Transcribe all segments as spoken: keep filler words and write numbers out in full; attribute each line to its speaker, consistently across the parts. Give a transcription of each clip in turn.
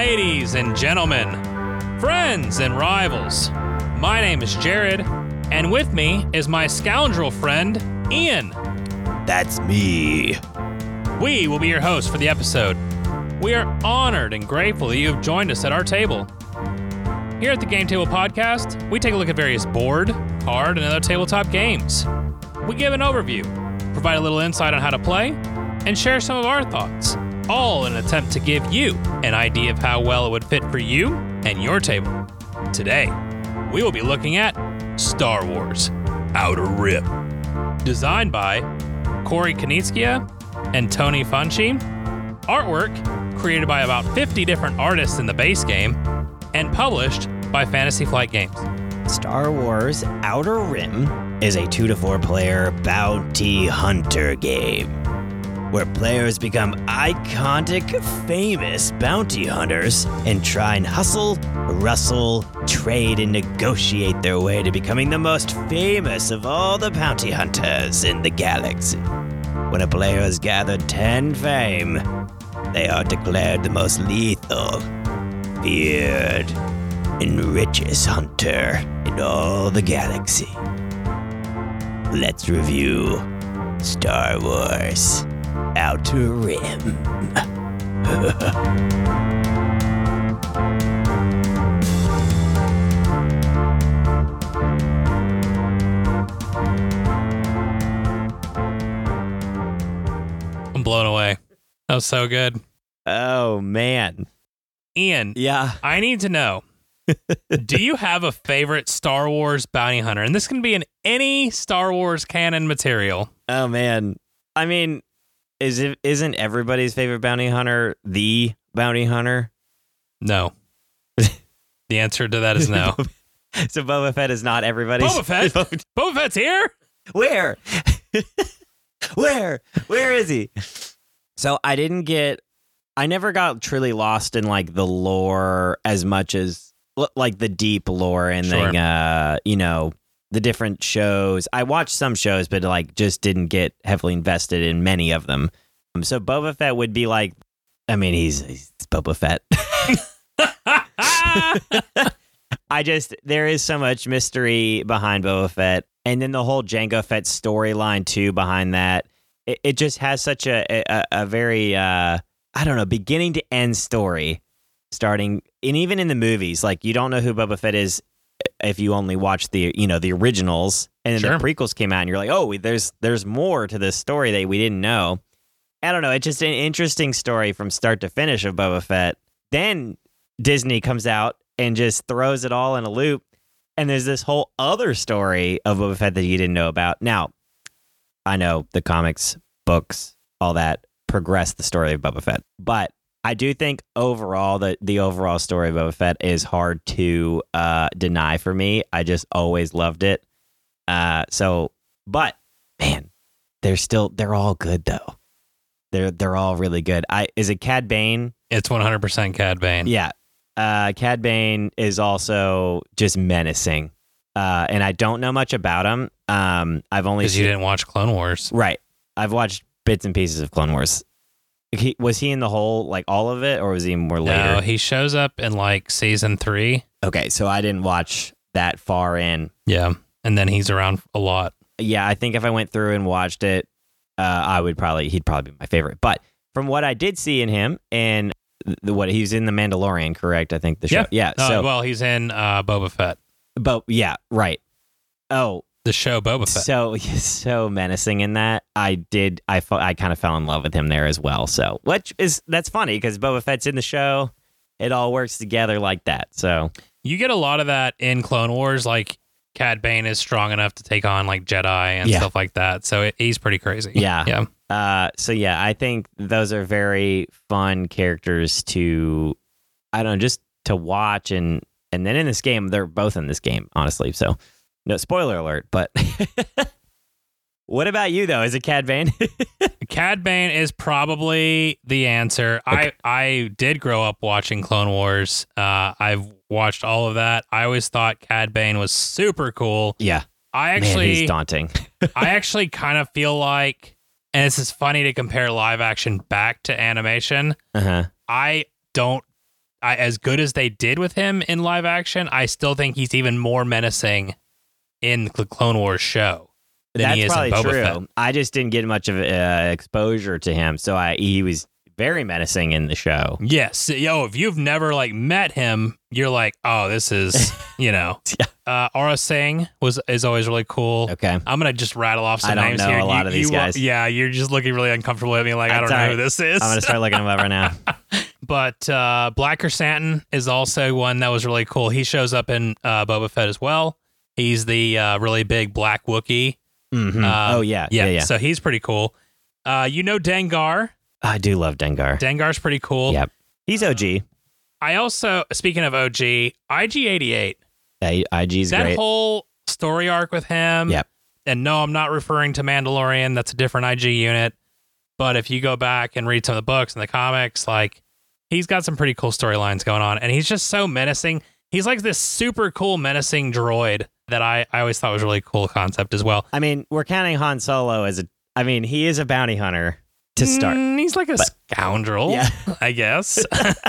Speaker 1: Ladies and gentlemen, friends and rivals, my name is Jared, and with me is my scoundrel friend, Ian.
Speaker 2: That's me.
Speaker 1: We will be your hosts for the episode. We are honored and grateful that you have joined us at our table. Here at the Game Table Podcast, we take a look at various board, card, and other tabletop games. We give an overview, provide a little insight on how to play, and share some of our thoughts, all in an attempt to give you an idea of how well it would fit for you and your table. Today, we will be looking at Star Wars Outer Rim. Designed by Corey Konitskia and Tony Funchi. Artwork created by about fifty different artists in the base game and published by Fantasy Flight Games.
Speaker 2: Star Wars Outer Rim is a two to four player bounty hunter game where players become iconic, famous bounty hunters and try and hustle, rustle, trade, and negotiate their way to becoming the most famous of all the bounty hunters in the galaxy. When a player has gathered ten fame, they are declared the most lethal, feared, and richest hunter in all the galaxy. Let's review Star Wars Outer Rim.
Speaker 1: I'm blown away. That was so good.
Speaker 2: Oh, man.
Speaker 1: Ian,
Speaker 2: Yeah.
Speaker 1: I need to know, do you have a favorite Star Wars bounty hunter? And this can be in any Star Wars canon material.
Speaker 2: Oh, man. I mean, is it, isn't everybody's favorite bounty hunter the bounty hunter?
Speaker 1: No. The answer to that is no.
Speaker 2: So Boba Fett is not everybody's.
Speaker 1: Boba Fett? Boba Fett's here?
Speaker 2: Where? Where? Where is he? So I didn't get, I never got truly lost in like the lore as much as like the deep lore and
Speaker 1: Sure.
Speaker 2: then, uh, you know, the different shows. I watched some shows, but like just didn't get heavily invested in many of them. Um, so Boba Fett would be like, I mean, he's, he's Boba Fett. I just, there is so much mystery behind Boba Fett. And then the whole Jango Fett storyline too behind that. It, it just has such a, a, a very, uh, I don't know, beginning to end story starting. And even in the movies, like you don't know who Boba Fett is if you only watch the, you know, the originals, and then
Speaker 1: Sure.
Speaker 2: the prequels came out and you're like, oh, there's, there's more to this story that we didn't know. I don't know. It's just an interesting story from start to finish of Boba Fett. Then Disney comes out and just throws it all in a loop. And there's this whole other story of Boba Fett that you didn't know about. Now, I know the comics, books, all that progress the story of Boba Fett. But I do think overall that the overall story of Boba Fett is hard to uh, deny for me. I just always loved it. Uh, so, but man, they're still, they're all good though. They're, they're all really good. I, is it Cad Bane?
Speaker 1: It's one hundred percent Cad Bane.
Speaker 2: Yeah. Uh, Cad Bane is also just menacing. Uh, and I don't know much about him. Um, I've only
Speaker 1: Because you
Speaker 2: seen,
Speaker 1: didn't watch Clone Wars.
Speaker 2: right. I've watched bits and pieces of Clone Wars. He, was he in the whole, like all of it, or was he more later?
Speaker 1: No, he shows up in like season three.
Speaker 2: Okay, so I didn't watch that far in.
Speaker 1: Yeah. And then he's around a lot.
Speaker 2: Yeah, I think if I went through and watched it, uh, I would probably, he'd probably be my favorite. But from what I did see in him, and the, what he's in The Mandalorian, correct? I think the show.
Speaker 1: Yeah.
Speaker 2: Yeah.
Speaker 1: Uh,
Speaker 2: So,
Speaker 1: well, he's in uh, Boba Fett.
Speaker 2: but yeah, right. Oh,
Speaker 1: The show Boba Fett.
Speaker 2: so he's so menacing in that. I did. I fe- I kind of fell in love with him there as well. So, which is that's funny because Boba Fett's in the show. It all works together like that. So,
Speaker 1: You get a lot of that in Clone Wars. Like Cad Bane is strong enough to take on like Jedi and
Speaker 2: Yeah.
Speaker 1: stuff like that. So it, he's pretty crazy.
Speaker 2: Yeah.
Speaker 1: Yeah.
Speaker 2: uh, so yeah, I think those are very fun characters to, I don't know, just to watch and and then in this game, they're both in this game, honestly. So, no spoiler alert. But what about you though? Is it Cad Bane?
Speaker 1: Cad Bane is probably the answer.
Speaker 2: Okay.
Speaker 1: I, I did grow up watching Clone Wars. Uh, I've watched all of that. I always thought Cad Bane was super cool.
Speaker 2: Yeah.
Speaker 1: I
Speaker 2: Man,
Speaker 1: actually,
Speaker 2: he's daunting.
Speaker 1: I actually kind of feel like, and this is funny to compare live action back to animation.
Speaker 2: Uh huh.
Speaker 1: I don't I, as good as they did with him in live action, I still think he's even more menacing in the Clone Wars show than
Speaker 2: That's
Speaker 1: he is
Speaker 2: probably
Speaker 1: in Boba
Speaker 2: true.
Speaker 1: Fett.
Speaker 2: I just didn't get much of uh, exposure to him, so I he was very menacing in the show.
Speaker 1: Yes. Yo, if you've never like met him, you're like, oh, this is, you know.
Speaker 2: Yeah.
Speaker 1: Uh, Aura Singh was is always really cool.
Speaker 2: Okay.
Speaker 1: I'm going to just rattle off some
Speaker 2: I don't
Speaker 1: names
Speaker 2: know
Speaker 1: here.
Speaker 2: a lot
Speaker 1: You-
Speaker 2: of these
Speaker 1: you-
Speaker 2: guys.
Speaker 1: Yeah, you're just looking really uncomfortable at me like, I
Speaker 2: That's
Speaker 1: don't know
Speaker 2: all
Speaker 1: who
Speaker 2: right.
Speaker 1: this is.
Speaker 2: I'm going to start looking him up right now.
Speaker 1: But uh, Black Chrysanthemum is also one that was really cool. He shows up in uh, Boba Fett as well. He's the uh, really big black Wookiee.
Speaker 2: Mm-hmm.
Speaker 1: Um,
Speaker 2: oh, yeah.
Speaker 1: yeah.
Speaker 2: Yeah, yeah.
Speaker 1: So he's pretty cool. Uh, you know Dengar.
Speaker 2: I do love Dengar.
Speaker 1: Dengar's pretty cool.
Speaker 2: Yep. He's O G.
Speaker 1: I also, speaking of O G, I G eighty-eight.
Speaker 2: Yeah, I G's
Speaker 1: That
Speaker 2: great.
Speaker 1: whole story arc with him.
Speaker 2: Yep.
Speaker 1: And no, I'm not referring to Mandalorian. That's a different I G unit. But if you go back and read some of the books and the comics, like he's got some pretty cool storylines going on. And he's just so menacing. He's like this super cool menacing droid that I, I always thought was a really cool concept as well.
Speaker 2: I mean, we're counting Han Solo as a. I mean, he is a bounty hunter to start.
Speaker 1: Mm, he's like a
Speaker 2: But-
Speaker 1: scoundrel,
Speaker 2: Yeah.
Speaker 1: I guess.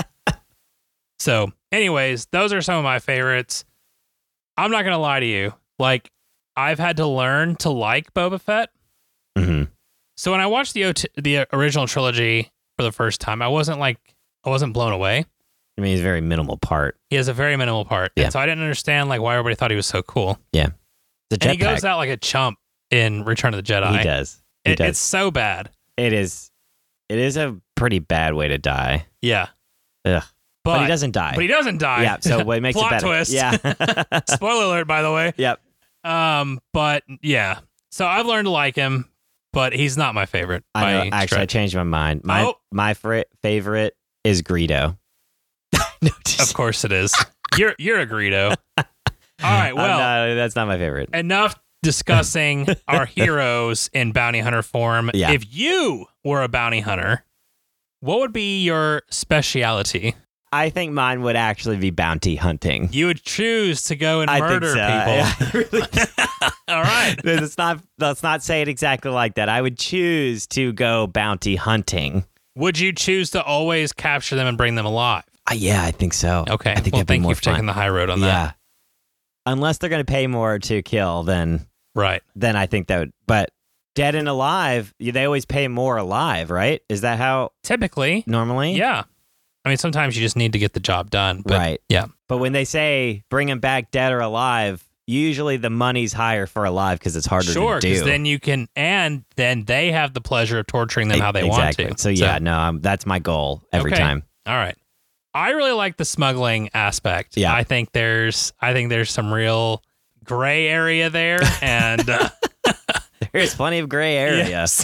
Speaker 1: So, anyways, those are some of my favorites. I'm not going to lie to you. Like, I've had to learn to like Boba Fett.
Speaker 2: Mm-hmm.
Speaker 1: So when I watched the O T- the original trilogy for the first time, I wasn't like, I wasn't blown away.
Speaker 2: I mean, he's a very minimal part.
Speaker 1: He has a very minimal part.
Speaker 2: Yeah.
Speaker 1: And so I didn't understand like why everybody thought he was so cool.
Speaker 2: The
Speaker 1: And he goes
Speaker 2: jetpack.
Speaker 1: out like a chump in Return of the Jedi.
Speaker 2: He does. He
Speaker 1: It-
Speaker 2: does.
Speaker 1: It's so bad.
Speaker 2: It is. It is a pretty bad way to die.
Speaker 1: Yeah.
Speaker 2: Ugh.
Speaker 1: But,
Speaker 2: But, he doesn't die.
Speaker 1: But he doesn't die.
Speaker 2: Yeah. So what makes
Speaker 1: Plot
Speaker 2: it better?
Speaker 1: twist.
Speaker 2: Yeah.
Speaker 1: Spoiler alert, by the way.
Speaker 2: Yep.
Speaker 1: Um, but yeah. So I've learned to like him, but he's not my favorite.
Speaker 2: I
Speaker 1: by
Speaker 2: know.
Speaker 1: any
Speaker 2: Actually, I
Speaker 1: stretch.
Speaker 2: changed my mind. My
Speaker 1: Oh.
Speaker 2: my fr- favorite is Greedo. no, just-
Speaker 1: Of course it is. You're you're a Greedo. All right.
Speaker 2: I'm
Speaker 1: Well,
Speaker 2: not- that's not my favorite.
Speaker 1: enough discussing our heroes in bounty hunter form.
Speaker 2: Yeah.
Speaker 1: If you were a bounty hunter, what would be your speciality?
Speaker 2: I think mine would actually be bounty hunting.
Speaker 1: You would choose to go and
Speaker 2: I
Speaker 1: murder
Speaker 2: think so.
Speaker 1: people.
Speaker 2: I really-
Speaker 1: All right.
Speaker 2: let's not let's not say it exactly like that. I would choose to go bounty hunting.
Speaker 1: Would you choose to always capture them and bring them alive?
Speaker 2: Uh, yeah, I think so.
Speaker 1: Okay.
Speaker 2: I think
Speaker 1: well,
Speaker 2: that'd be
Speaker 1: thank
Speaker 2: more
Speaker 1: you for
Speaker 2: fun.
Speaker 1: taking the high road on that.
Speaker 2: Yeah. Unless they're going to pay more to kill, then
Speaker 1: Right.
Speaker 2: then I think that would. But dead and alive, they always pay more alive, right? Is that how
Speaker 1: Typically.
Speaker 2: normally?
Speaker 1: Yeah. I mean, sometimes you just need to get the job done. But
Speaker 2: Right.
Speaker 1: Yeah.
Speaker 2: But when they say bring them back dead or alive, usually the money's higher for alive because it's harder
Speaker 1: Sure,
Speaker 2: to do.
Speaker 1: because then you can, and then they have the pleasure of torturing them how they
Speaker 2: exactly.
Speaker 1: want to.
Speaker 2: So yeah, no, um, that's my goal every
Speaker 1: Okay.
Speaker 2: time.
Speaker 1: All right. I really like the smuggling aspect.
Speaker 2: Yeah.
Speaker 1: I think there's, I think there's some real gray area there, and uh,
Speaker 2: There's plenty of gray area.
Speaker 1: yes,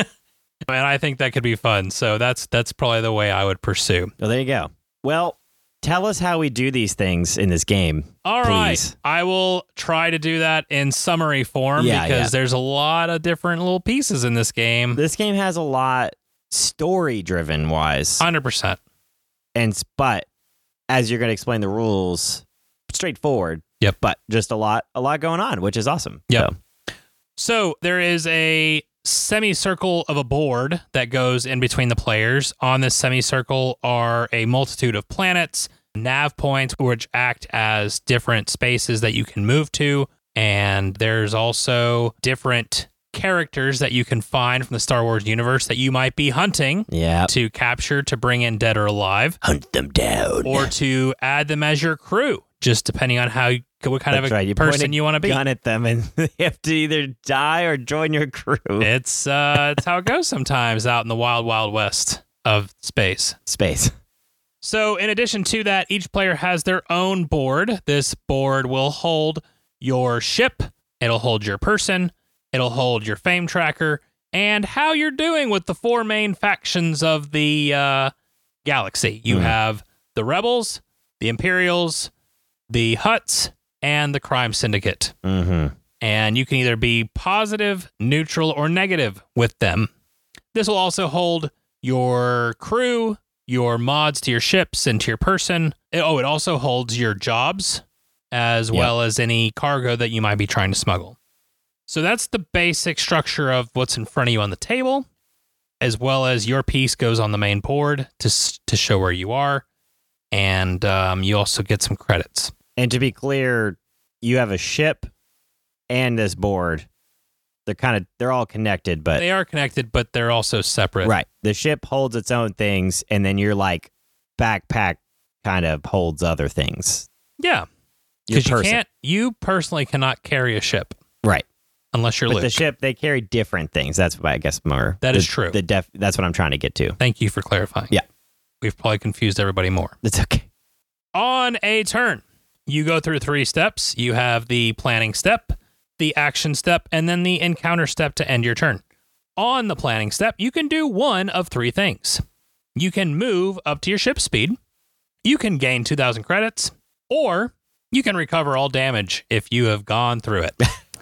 Speaker 1: and I think that could be fun. So that's that's probably the way I would pursue.
Speaker 2: Well, there you go. Well, tell us how we do these things in this game.
Speaker 1: All right,
Speaker 2: Please.
Speaker 1: I will try to do that in summary form
Speaker 2: Yeah,
Speaker 1: because
Speaker 2: yeah.
Speaker 1: there's a lot of different little pieces in this game.
Speaker 2: This game has a lot story driven wise.
Speaker 1: Hundred percent.
Speaker 2: And s- but as you're going to explain the rules, straightforward.
Speaker 1: Yep.
Speaker 2: But just a lot, a lot going on, which is awesome.
Speaker 1: Yep.
Speaker 2: So,
Speaker 1: So there is a semicircle of a board that goes in between the players. On this semicircle are a multitude of planets, nav points, which act as different spaces that you can move to. And there's also different characters that you can find from the Star Wars universe that you might be hunting
Speaker 2: yeah.
Speaker 1: to capture to bring in dead or alive,
Speaker 2: Hunt them down.
Speaker 1: or to add them as your crew, just depending on how what kind
Speaker 2: That's
Speaker 1: of a
Speaker 2: right. You point
Speaker 1: person
Speaker 2: a
Speaker 1: you want to be.
Speaker 2: gun at them, and they have to either die or join your crew.
Speaker 1: It's uh, it's how it goes sometimes out in the wild, wild west of space.
Speaker 2: Space.
Speaker 1: So, in addition to that, each player has their own board. This board will hold your ship, it'll hold your person, it'll hold your fame tracker, and how you're doing with the four main factions of the uh, galaxy. You
Speaker 2: Mhm.
Speaker 1: have the Rebels, the Imperials, the Hutts, and the Crime Syndicate.
Speaker 2: Mm-hmm.
Speaker 1: And you can either be positive, neutral, or negative with them. This will also hold your crew, your mods to your ships and to your person. It- oh, it also holds your jobs as
Speaker 2: Yep.
Speaker 1: well as any cargo that you might be trying to smuggle. So that's the basic structure of what's in front of you on the table, as well as your piece goes on the main board to s- to show where you are. and um, you also get some credits.
Speaker 2: And to be clear, you have a ship and this board. They're kind of they're all connected, but
Speaker 1: They are connected, but they're also separate.
Speaker 2: right. The ship holds its own things, and then your like backpack kind of holds other things.
Speaker 1: Yeah.
Speaker 2: Your
Speaker 1: Because you
Speaker 2: person.
Speaker 1: can't, you personally cannot carry a ship
Speaker 2: Right.
Speaker 1: unless you're
Speaker 2: But
Speaker 1: Luke.
Speaker 2: the ship, they carry different things. That's what I guess more.
Speaker 1: That
Speaker 2: the,
Speaker 1: is true.
Speaker 2: The def, that's what I'm trying to get to.
Speaker 1: Thank you for clarifying.
Speaker 2: Yeah.
Speaker 1: We've probably confused everybody more.
Speaker 2: It's okay.
Speaker 1: On a turn, you go through three steps. You have the planning step, the action step, and then the encounter step to end your turn. On the planning step, you can do one of three things. You can move up to your ship speed, you can gain two thousand credits, or you can recover all damage if you have gone through it.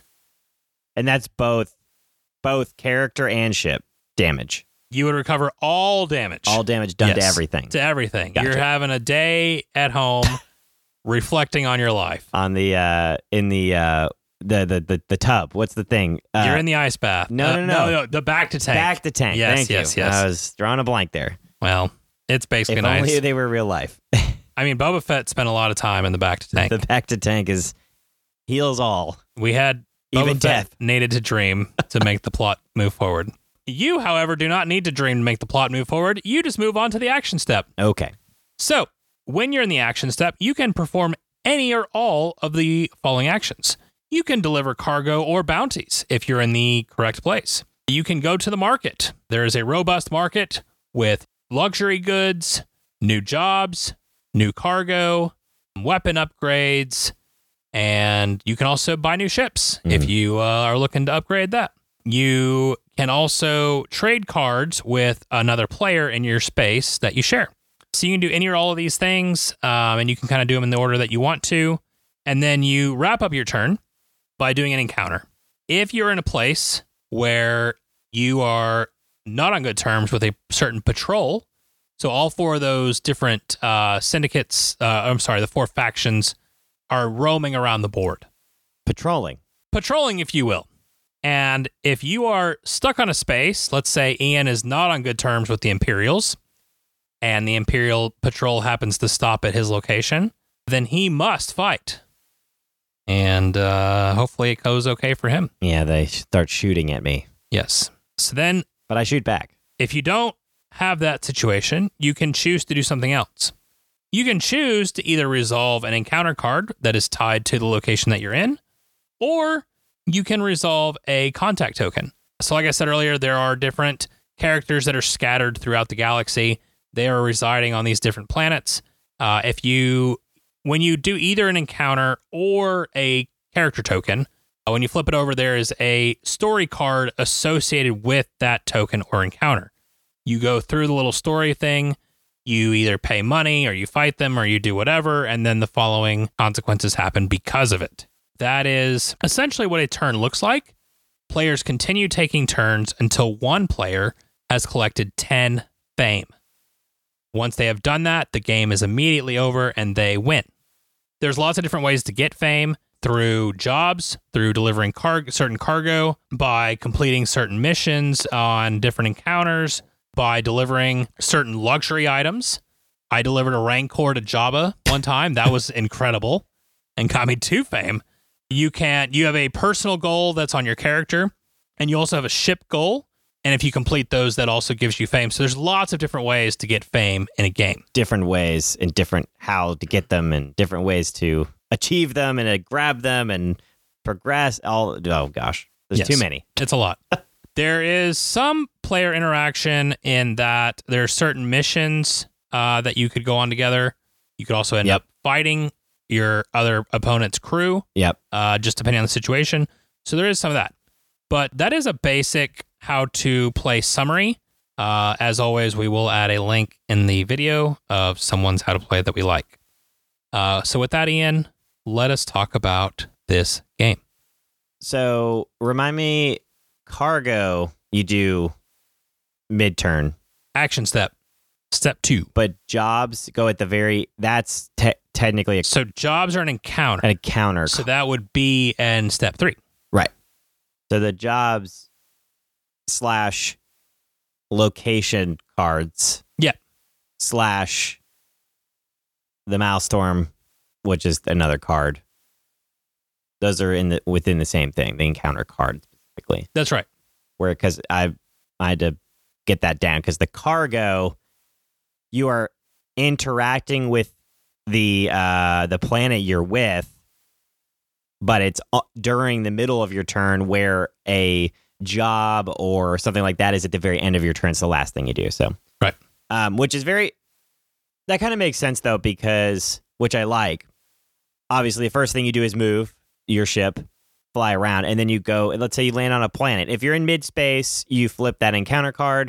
Speaker 2: And that's both both character and ship damage.
Speaker 1: You would recover all damage.
Speaker 2: All damage done to
Speaker 1: Yes.
Speaker 2: everything.
Speaker 1: To everything.
Speaker 2: Gotcha.
Speaker 1: You're having a day at home reflecting on your life.
Speaker 2: On the uh in the uh the the the, the tub. What's the thing? Uh,
Speaker 1: You're in the ice bath.
Speaker 2: no,
Speaker 1: Uh,
Speaker 2: no, no.
Speaker 1: no, The back to tank.
Speaker 2: back to tank.
Speaker 1: Yes,
Speaker 2: Thank
Speaker 1: yes,
Speaker 2: you.
Speaker 1: yes.
Speaker 2: I was drawing a blank there.
Speaker 1: Well, it's basically
Speaker 2: If
Speaker 1: nice.
Speaker 2: only they were real life.
Speaker 1: I mean, Boba Fett spent a lot of time in the back to tank.
Speaker 2: The back to tank is heals all.
Speaker 1: We had Boba
Speaker 2: Even
Speaker 1: Fett
Speaker 2: death.
Speaker 1: needed to dream to make the plot move forward. You, however, do not need to dream to make the plot move forward. You just move on to the action step.
Speaker 2: Okay.
Speaker 1: So, when you're in the action step, you can perform any or all of the following actions. You can deliver cargo or bounties if you're in the correct place. You can go to the market. There is a robust market with luxury goods, new jobs, new cargo, weapon upgrades, and you can also buy new ships
Speaker 2: Mm.
Speaker 1: if you uh, are looking to upgrade that. You can also trade cards with another player in your space that you share. So you can do any or all of these things, um, and you can kind of do them in the order that you want to. And then you wrap up your turn by doing an encounter. If you're in a place where you are not on good terms with a certain patrol, so all four of those different uh, syndicates, uh, I'm sorry, the four factions are roaming around the board.
Speaker 2: Patrolling.
Speaker 1: Patrolling, if you will. And if you are stuck on a space, let's say Ian is not on good terms with the Imperials, and the Imperial patrol happens to stop at his location, then he must fight. And uh, hopefully it goes okay for him.
Speaker 2: Yeah, they start shooting at me,
Speaker 1: Yes. So then,
Speaker 2: but I shoot back.
Speaker 1: if you don't have that situation, you can choose to do something else. You can choose to either resolve an encounter card that is tied to the location that you're in, or you can resolve a contact token. So like I said earlier, there are different characters that are scattered throughout the galaxy. They are residing on these different planets. Uh, if you, when you do either an encounter or a character token, uh, when you flip it over, there is a story card associated with that token or encounter. You go through the little story thing. You either pay money or you fight them or you do whatever, and then the following consequences happen because of it. That is essentially what a turn looks like. Players continue taking turns until one player has collected ten fame. Once they have done that, the game is immediately over and they win. There's lots of different ways to get fame: through jobs, through delivering car- certain cargo, by completing certain missions on different encounters, by delivering certain luxury items. I delivered a Rancor to Jabba one time. That was incredible and got me two fame. You can you have a personal goal that's on your character, and you also have a ship goal. And if you complete those, that also gives you fame. So there's lots of different ways to get fame in a game.
Speaker 2: Different ways and different how to get them and different ways to achieve them and uh, grab them and progress. All oh gosh, there's
Speaker 1: Yes.
Speaker 2: too many.
Speaker 1: It's a lot. There is some player interaction in that there are certain missions uh, that you could go on together. You could also end
Speaker 2: Yep.
Speaker 1: up fighting your other opponent's crew,
Speaker 2: Yep.
Speaker 1: uh, just depending on the situation. So there is some of that. But that is a basic how to play summary. Uh, as always, we will add a link in the video of someone's how to play that we like. Uh, so with that, Ian, let us talk about this game.
Speaker 2: So remind me, cargo you do mid turn,
Speaker 1: Action step. Step two.
Speaker 2: but jobs go at the very. That's te- technically a,
Speaker 1: So jobs are an encounter.
Speaker 2: an encounter.
Speaker 1: So that would be in step three.
Speaker 2: Right. So the jobs slash location cards
Speaker 1: Yeah.
Speaker 2: slash the Maelstrom, which is another card. Those are in the within the same thing, the encounter card specifically.
Speaker 1: That's right.
Speaker 2: Where because I I had to get that down because the cargo, you are interacting with the uh, the planet you're with, but it's during the middle of your turn where a job or something like that is at the very end of your turn. It's the last thing you do. So
Speaker 1: right,
Speaker 2: um, which is very that kind of makes sense though because which I like. Obviously, the first thing you do is move your ship, fly around, and then you go. Let's say you land on a planet. If you're in mid space, you flip that encounter card.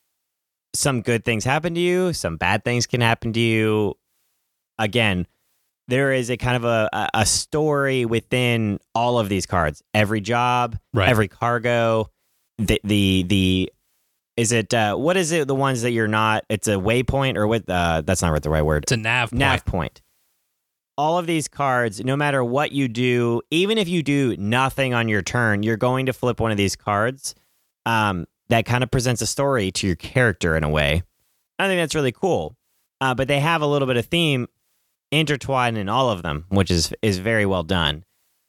Speaker 2: Some good things happen to you. Some bad things can happen to you. Again, there is a kind of a, a story within all of these cards. Every job,
Speaker 1: right.
Speaker 2: every cargo, the the the is it uh, what is it? The ones that you're not. It's a waypoint or what? Uh, that's not the right word.
Speaker 1: It's a nav point.
Speaker 2: Nav point. All of these cards, no matter what you do, even if you do nothing on your turn, you're going to flip one of these cards. Um, that kind of presents a story to your character in a way. I think that's really cool. Uh, but they have a little bit of theme intertwined in all of them, which is is very well done.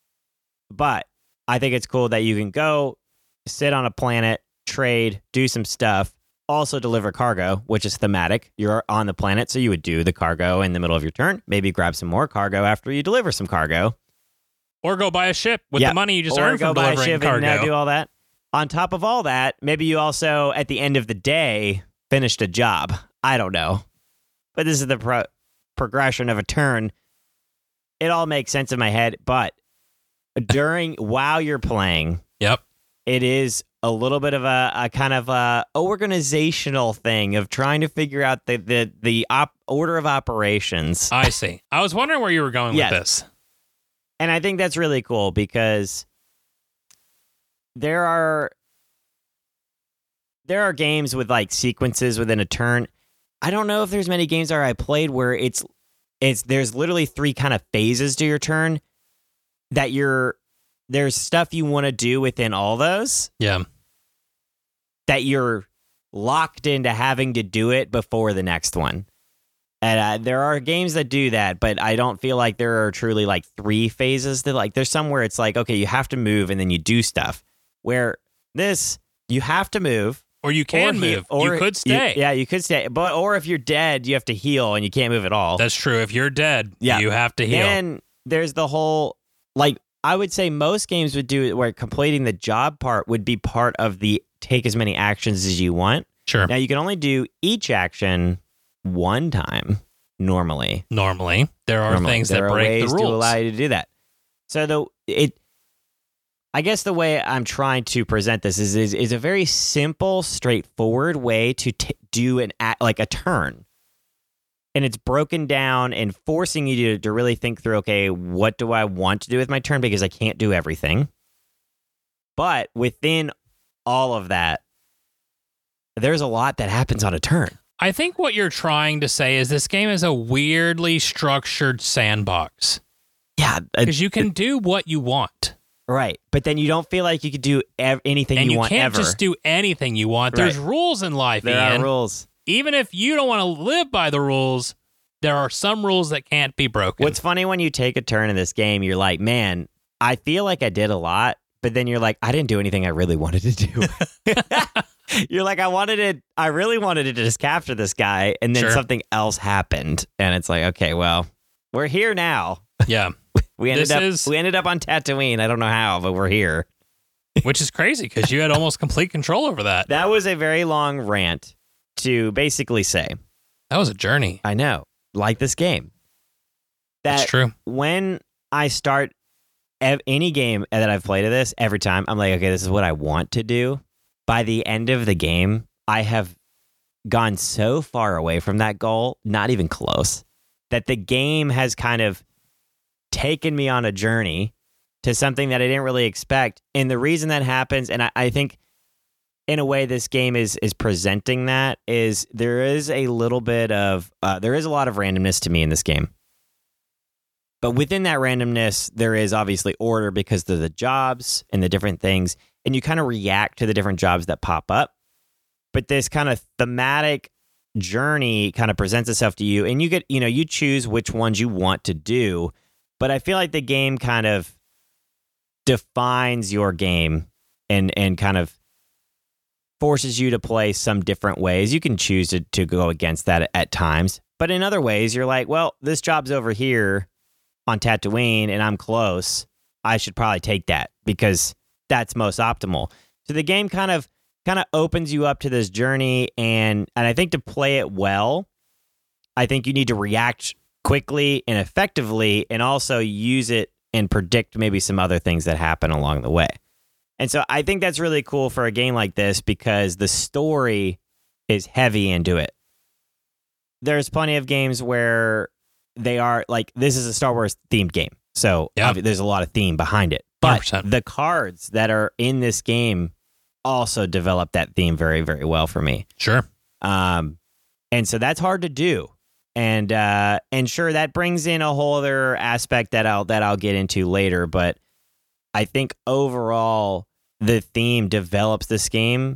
Speaker 2: But I think it's cool that you can go sit on a planet, trade, do some stuff, also deliver cargo, which is thematic. You're on the planet, so you would do the cargo in the middle of your turn. Maybe grab some more cargo after you deliver some cargo.
Speaker 1: Or go buy a ship with
Speaker 2: yep.
Speaker 1: the money you just
Speaker 2: or
Speaker 1: earned
Speaker 2: go
Speaker 1: from
Speaker 2: buy
Speaker 1: delivering
Speaker 2: a ship
Speaker 1: cargo.
Speaker 2: And uh, do all that. On top of all that, maybe you also, at the end of the day, finished a job. I don't know. But this is the pro- progression of a turn. It all makes sense in my head, but during, while you're playing,
Speaker 1: yep,
Speaker 2: it is a little bit of a, a kind of a organizational thing of trying to figure out the the, the op- order of operations.
Speaker 1: I see. I was wondering where you were going
Speaker 2: yes.
Speaker 1: with this.
Speaker 2: And I think that's really cool because there are there are games with like sequences within a turn. I don't know if there's many games that I played where it's it's there's literally three kind of phases to your turn that you're there's stuff you want to do within all those.
Speaker 1: Yeah.
Speaker 2: That you're locked into having to do it before the next one. And uh, there are games that do that, but I don't feel like there are truly like three phases that like there's somewhere it's like, okay, you have to move and then you do stuff. Where this, you have to move.
Speaker 1: Or you can
Speaker 2: or he,
Speaker 1: move.
Speaker 2: Or
Speaker 1: you could stay.
Speaker 2: You, yeah, you could stay. But or if you're dead, you have to heal and you can't move at all.
Speaker 1: That's true. If you're dead,
Speaker 2: yeah.
Speaker 1: you have to heal.
Speaker 2: Then there's the whole, like, I would say most games would do it where completing the job part would be part of the take as many actions as you want.
Speaker 1: Sure.
Speaker 2: Now, you can only do each action one time, normally.
Speaker 1: Normally. There are
Speaker 2: normally.
Speaker 1: things
Speaker 2: there
Speaker 1: that
Speaker 2: are
Speaker 1: break
Speaker 2: ways
Speaker 1: the rules.
Speaker 2: to allow you to do that. So, the it... I guess the way I'm trying to present this is is, is a very simple, straightforward way to t- do an act, like a turn. And it's broken down and forcing you to, to really think through, okay, what do I want to do with my turn? Because I can't do everything. But within all of that, there's a lot that happens on a turn.
Speaker 1: I think what you're trying to say is this game is a weirdly structured sandbox.
Speaker 2: Yeah.
Speaker 1: Because you can do what you want.
Speaker 2: Right. But then you don't feel like you could do ev- anything
Speaker 1: and
Speaker 2: you,
Speaker 1: you
Speaker 2: want
Speaker 1: can't
Speaker 2: ever.
Speaker 1: just do anything you want.
Speaker 2: Right.
Speaker 1: There's rules in life,
Speaker 2: There
Speaker 1: Ian.
Speaker 2: are rules.
Speaker 1: Even if you don't want to live by the rules, there are some rules that can't be broken.
Speaker 2: What's funny when you take a turn in this game, you're like, man, I feel like I did a lot. But then you're like, I didn't do anything I really wanted to do. You're like, I wanted it. I really wanted to just capture this guy. And then
Speaker 1: Sure.
Speaker 2: something else happened. And it's like, okay, well, we're here now.
Speaker 1: Yeah.
Speaker 2: We ended
Speaker 1: This
Speaker 2: up
Speaker 1: is-
Speaker 2: we ended up on Tatooine. I don't know how, but we're here.
Speaker 1: Which is crazy because you had almost complete control over that.
Speaker 2: That was a very long rant to basically say,
Speaker 1: That was a journey.
Speaker 2: I know, like this game. That
Speaker 1: That's true.
Speaker 2: when I start ev- any game that I've played of this, every time I'm like, okay, this is what I want to do. By the end of the game, I have gone so far away from that goal, not even close, that the game has kind of taken me on a journey to something that I didn't really expect. And the reason that happens, and I, I think in a way this game is is presenting that, is there is a little bit of, uh, there is a lot of randomness to me in this game. But within that randomness, there is obviously order because of the jobs and the different things. And you kind of react to the different jobs that pop up. But this kind of thematic journey kind of presents itself to you, and you get, you know, you choose which ones you want to do. But I feel like the game kind of defines your game and and kind of forces you to play some different ways. You can choose to, to go against that at, at times. But in other ways, you're like, well, this job's over here on Tatooine and I'm close. I should probably take that because that's most optimal. So the game kind of kind of opens you up to this journey, and and I think to play it well, I think you need to react quickly and effectively, and also use it and predict maybe some other things that happen along the way. And so I think that's really cool for a game like this because the story is heavy into it. There's plenty of games where they are like, this is a Star Wars themed game. So
Speaker 1: yep.
Speaker 2: there's a lot of theme behind it. But
Speaker 1: one hundred percent.
Speaker 2: The cards that are in this game also develop that theme very, very well for me.
Speaker 1: Sure.
Speaker 2: Um, and so that's hard to do. And uh, and sure, that brings in a whole other aspect that I'll that I'll get into later. But I think overall, the theme develops this game.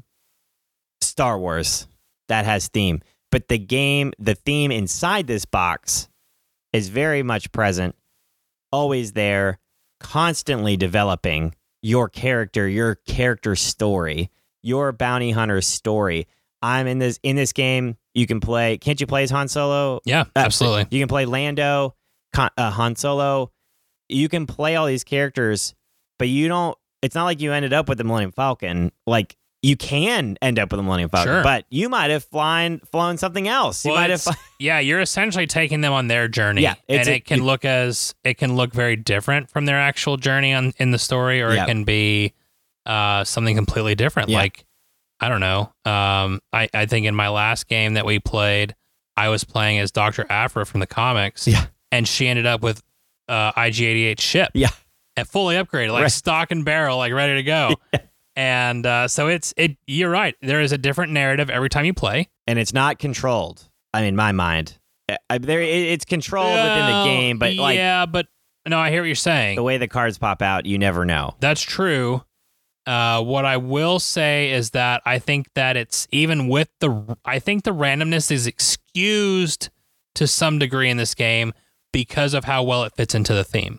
Speaker 2: Star Wars, that has theme. But the game, the theme inside this box is very much present, always there, constantly developing your character, your character story, your bounty hunter's story. I'm in this in this game. You can play. Can't you play as Han Solo?
Speaker 1: Yeah, uh, absolutely.
Speaker 2: You can play Lando, uh, Han Solo. You can play all these characters, but you don't. It's not like you ended up with the Millennium Falcon. Like you can end up with the Millennium Falcon,
Speaker 1: sure.
Speaker 2: but you might have flown flown something else. You
Speaker 1: well,
Speaker 2: might have.
Speaker 1: Yeah, you're essentially taking them on their journey.
Speaker 2: Yeah,
Speaker 1: and
Speaker 2: a,
Speaker 1: it can look as it can look very different from their actual journey on in the story, or
Speaker 2: yeah.
Speaker 1: it can be uh, something completely different.
Speaker 2: Yeah.
Speaker 1: Like I don't know. Um, I I think in my last game that we played, I was playing as Doctor Aphra from the comics.
Speaker 2: Yeah,
Speaker 1: and she ended up with uh, I G eighty-eight ship.
Speaker 2: Yeah,
Speaker 1: and fully upgraded, like
Speaker 2: right.
Speaker 1: stock and barrel, like ready to go. Yeah. And uh, so it's it. You're right. There is a different narrative every time you play,
Speaker 2: and it's not controlled. I mean, in my mind, I, there it, it's controlled
Speaker 1: well,
Speaker 2: within the game, but like
Speaker 1: yeah, but no, I hear what you're saying.
Speaker 2: The way the cards pop out, you never know.
Speaker 1: That's true. Uh, what I will say is that I think that it's even with the. I think the randomness is excused to some degree in this game because of how well it fits into the theme.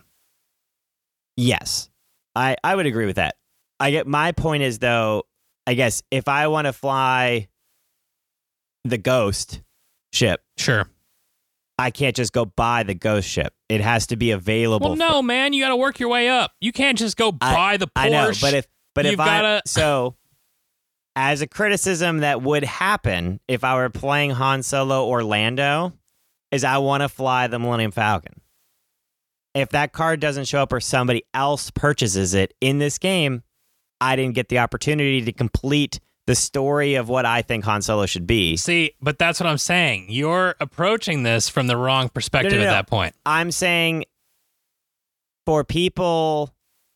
Speaker 2: Yes, I I would agree with that. I get my point is though, I guess if I want to fly the Ghost ship,
Speaker 1: sure,
Speaker 2: I can't just go buy the Ghost ship. It has to be available.
Speaker 1: Well, no,
Speaker 2: for,
Speaker 1: man, you got to work your way up. You can't just go
Speaker 2: I,
Speaker 1: buy the Porsche.
Speaker 2: I know, but if but
Speaker 1: You've
Speaker 2: if
Speaker 1: gotta...
Speaker 2: I so as a criticism that would happen if I were playing Han Solo or Lando, is I want to fly the Millennium Falcon. If that card doesn't show up or somebody else purchases it in this game, I didn't get the opportunity to complete the story of what I think Han Solo should be.
Speaker 1: See, but that's what I'm saying. You're approaching this from the wrong perspective
Speaker 2: no, no, no.
Speaker 1: at that point.
Speaker 2: I'm saying for people,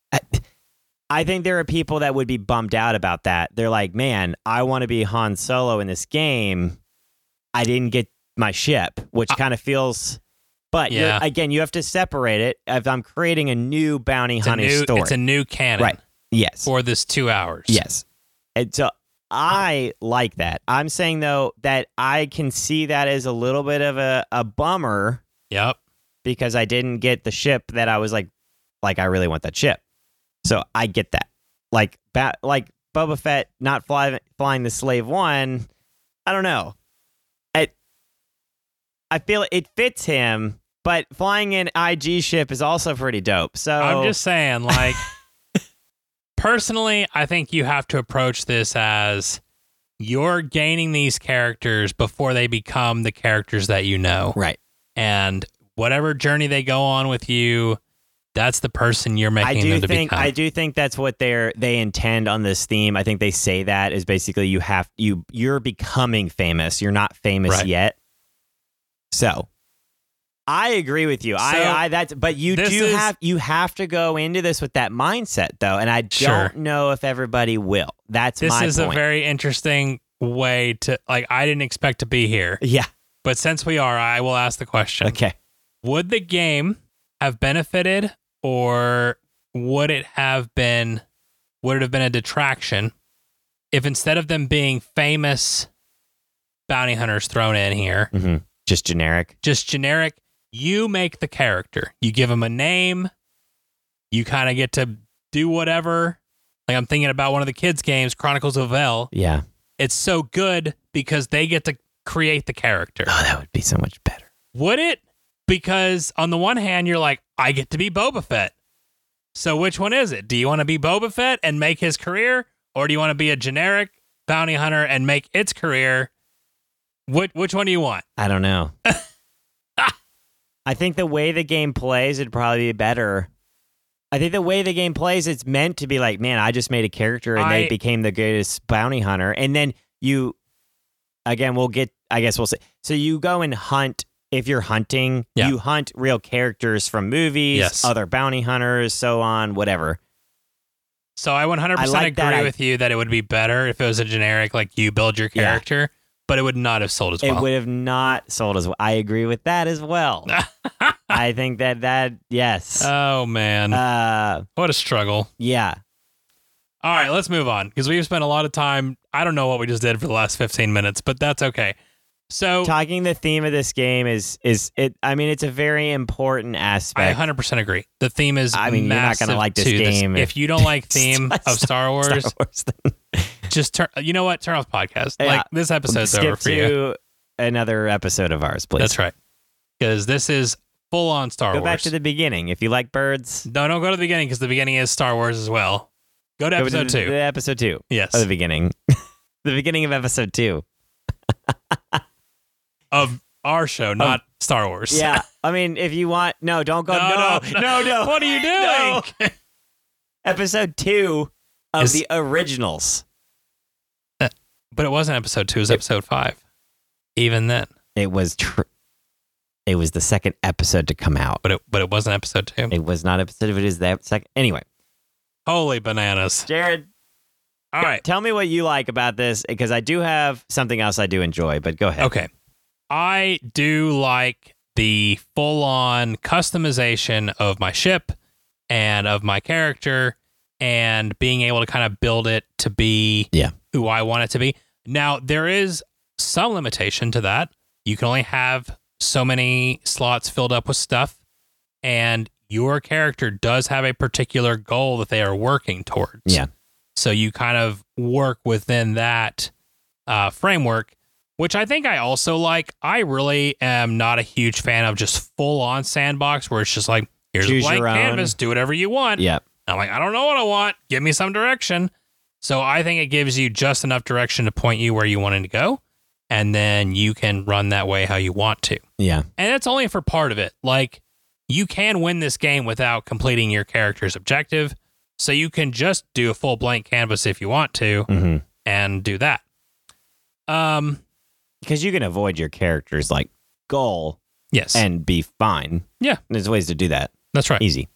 Speaker 2: I think there are people that would be bummed out about that. They're like, man, I want to be Han Solo in this game. I didn't get my ship, which
Speaker 1: I-
Speaker 2: kind of feels... But
Speaker 1: Yeah.
Speaker 2: you're, again, you have to separate it. If I'm creating a new bounty
Speaker 1: It's a
Speaker 2: hunting
Speaker 1: new,
Speaker 2: story.
Speaker 1: it's a new canon.
Speaker 2: Right. Yes.
Speaker 1: For this two hours.
Speaker 2: Yes. And so I like that. I'm saying, though, that I can see that as a little bit of a, a bummer
Speaker 1: Yep.
Speaker 2: because I didn't get the ship that I was like, like, I really want that ship. So I get that. Like, ba- like Boba Fett not fly, flying the Slave One, I don't know. It, I feel it fits him, but flying an I G ship is also pretty dope. So
Speaker 1: I'm just saying, like, personally, I think you have to approach this as you're gaining these characters before they become the characters that you know.
Speaker 2: Right.
Speaker 1: And whatever journey they go on with you, that's the person you're making
Speaker 2: I do
Speaker 1: them to
Speaker 2: think
Speaker 1: become.
Speaker 2: I do think that's what they're they intend on this theme. I think they say that is basically you have you you're becoming famous. You're not famous
Speaker 1: Right.
Speaker 2: yet. So I agree with you.
Speaker 1: So,
Speaker 2: I, I that's but you do
Speaker 1: this is-
Speaker 2: have you have to go into this with that mindset though, and I don't
Speaker 1: Sure.
Speaker 2: know if everybody will. That's
Speaker 1: This
Speaker 2: my
Speaker 1: is
Speaker 2: point.
Speaker 1: a very interesting way to, like, I didn't expect to be here.
Speaker 2: yeah.
Speaker 1: But since we are, I will ask the question.
Speaker 2: Okay.
Speaker 1: Would the game have benefited, or would it have been, would it have been a detraction if instead of them being famous bounty hunters thrown in here.
Speaker 2: Mm-hmm. Just generic.
Speaker 1: Just generic. You make the character. You give them a name. You kind of get to do whatever. Like I'm thinking about one of the kids' games, Chronicles of Vel.
Speaker 2: Yeah.
Speaker 1: It's so good because they get to create the character.
Speaker 2: Oh, that would be so much better.
Speaker 1: Would it? Because on the one hand, you're like, I get to be Boba Fett. So which one is it? Do you want to be Boba Fett and make his career? Or do you want to be a generic bounty hunter and make its career? Which, which one do you want?
Speaker 2: I don't know. I think the way the game plays, it'd probably be better. I think the way the game plays, it's meant to be like, man, I just made a character and
Speaker 1: I,
Speaker 2: they became the greatest bounty hunter. And then you, again, we'll get, I guess we'll say, so you go and hunt. If you're hunting,
Speaker 1: yeah.
Speaker 2: you hunt real characters from movies,
Speaker 1: yes.
Speaker 2: other bounty hunters, so on, whatever.
Speaker 1: So I one hundred percent
Speaker 2: I like
Speaker 1: agree
Speaker 2: that.
Speaker 1: with you that it would be better if it was a generic, like you build your character, yeah. but it would not have sold as well.
Speaker 2: It would have not sold as well. I agree with that as well. I think that that, yes.
Speaker 1: Oh, man.
Speaker 2: Uh,
Speaker 1: what a struggle.
Speaker 2: Yeah.
Speaker 1: All right, let's move on because we've spent a lot of time. I don't know what we just did for the last fifteen minutes, but that's okay. So
Speaker 2: talking the theme of this game is is it I mean it's a very important aspect.
Speaker 1: I one hundred percent agree. The theme is
Speaker 2: I mean you're not going to like this game.
Speaker 1: This. If you don't like theme of Star Wars,
Speaker 2: Star Wars
Speaker 1: just turn you know what? Turn off the podcast.
Speaker 2: Yeah.
Speaker 1: Like this episode's
Speaker 2: Skip
Speaker 1: over for
Speaker 2: to
Speaker 1: you.
Speaker 2: Another episode of ours, please.
Speaker 1: That's right. Because this is full on Star
Speaker 2: go
Speaker 1: Wars.
Speaker 2: Go back to the beginning. If you like birds.
Speaker 1: No, don't go to the beginning because the beginning is Star Wars as well. Go to
Speaker 2: go
Speaker 1: episode
Speaker 2: to the,
Speaker 1: two.
Speaker 2: The episode two.
Speaker 1: Yes.
Speaker 2: Of the beginning. The beginning of episode two.
Speaker 1: Of our show, not um, Star Wars.
Speaker 2: Yeah. I mean, if you want... No, don't go...
Speaker 1: No,
Speaker 2: No,
Speaker 1: no, no.
Speaker 2: no. no.
Speaker 1: What are you doing?
Speaker 2: No. Episode two of
Speaker 1: is,
Speaker 2: the originals.
Speaker 1: Uh, but it wasn't episode two. It was episode five. Even then.
Speaker 2: It was... Tr- it was the second episode to come out.
Speaker 1: But it, but it wasn't episode two.
Speaker 2: It was not episode... It is that second... Anyway.
Speaker 1: Holy bananas.
Speaker 2: Jared...
Speaker 1: All right.
Speaker 2: Tell me what you like about this, because I do have something else I do enjoy, but go ahead.
Speaker 1: Okay. I do like the full-on customization of my ship and of my character and being able to kind of build it to be
Speaker 2: yeah.
Speaker 1: who I want it to be. Now, there is some limitation to that. You can only have so many slots filled up with stuff, and your character does have a particular goal that they are working towards.
Speaker 2: Yeah.
Speaker 1: So you kind of work within that uh, framework, which I think I also like. I really am not a huge fan of just full on sandbox where it's just like, here's
Speaker 2: Choose
Speaker 1: a blank
Speaker 2: your own.
Speaker 1: canvas, do whatever you want.
Speaker 2: Yeah.
Speaker 1: I'm like, I don't know what I want. Give me some direction. So I think it gives you just enough direction to point you where you wanted to go. And then you can run that way how you want to.
Speaker 2: Yeah.
Speaker 1: And it's only for part of it. Like, you can win this game without completing your character's objective. So you can just do a full blank canvas if you want to,
Speaker 2: mm-hmm.
Speaker 1: and do that. Um,
Speaker 2: because you can avoid your character's like goal,
Speaker 1: yes,
Speaker 2: and be fine.
Speaker 1: Yeah,
Speaker 2: there's ways to do that.
Speaker 1: That's right,
Speaker 2: easy.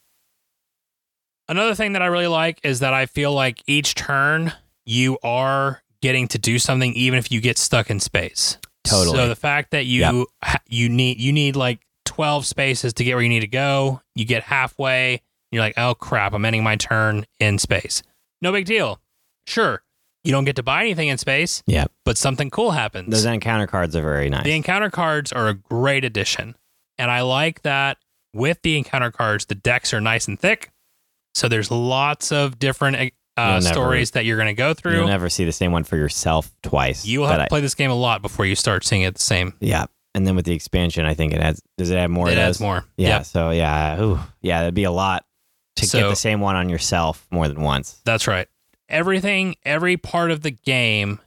Speaker 1: Another thing that I really like is that I feel like each turn you are getting to do something, even if you get stuck in space.
Speaker 2: Totally.
Speaker 1: So the fact that you yep. you need you need like twelve spaces to get where you need to go, you get halfway. You're like, oh, crap, I'm ending my turn in space. No big deal. Sure, you don't get to buy anything in space,
Speaker 2: yeah,
Speaker 1: but something cool happens.
Speaker 2: Those encounter cards are very nice.
Speaker 1: The encounter cards are a great addition. And I like that with the encounter cards, the decks are nice and thick. So there's lots of different uh, stories never, that you're going to go through.
Speaker 2: You'll never see the same one for yourself twice.
Speaker 1: You will have to
Speaker 2: I,
Speaker 1: play this game a lot before you start seeing it the same.
Speaker 2: Yeah. And then with the expansion, I think it adds, does it add more?
Speaker 1: It,
Speaker 2: it
Speaker 1: adds more.
Speaker 2: Yeah.
Speaker 1: Yep.
Speaker 2: So yeah. Ooh, yeah, that'd be a lot. To
Speaker 1: so,
Speaker 2: get the same one on yourself more than once.
Speaker 1: That's right. Everything, every part of the game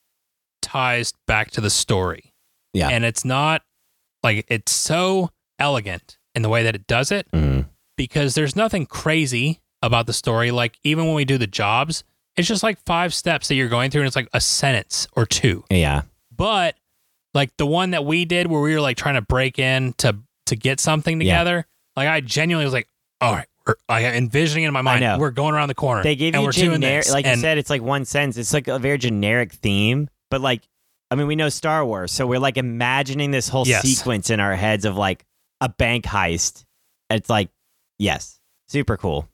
Speaker 1: ties back to the story.
Speaker 2: Yeah.
Speaker 1: And it's not like, it's so elegant in the way that it does it,
Speaker 2: mm-hmm.
Speaker 1: because there's nothing crazy about the story. Like, even when we do the jobs, it's just like five steps that you're going through, and it's like a sentence or two.
Speaker 2: Yeah.
Speaker 1: But like the one that we did where we were like trying to break in to, to get something together, yeah. like I genuinely was like, all right, I envisioning in my mind, we're going around the corner.
Speaker 2: They give
Speaker 1: and
Speaker 2: you
Speaker 1: we're
Speaker 2: generic,
Speaker 1: doing this.
Speaker 2: like
Speaker 1: and
Speaker 2: you said, it's like one sentence. It's like a very generic theme, but like, I mean, we know Star Wars, so we're like imagining this whole
Speaker 1: yes.
Speaker 2: sequence in our heads of like a bank heist. It's like, yes, super cool.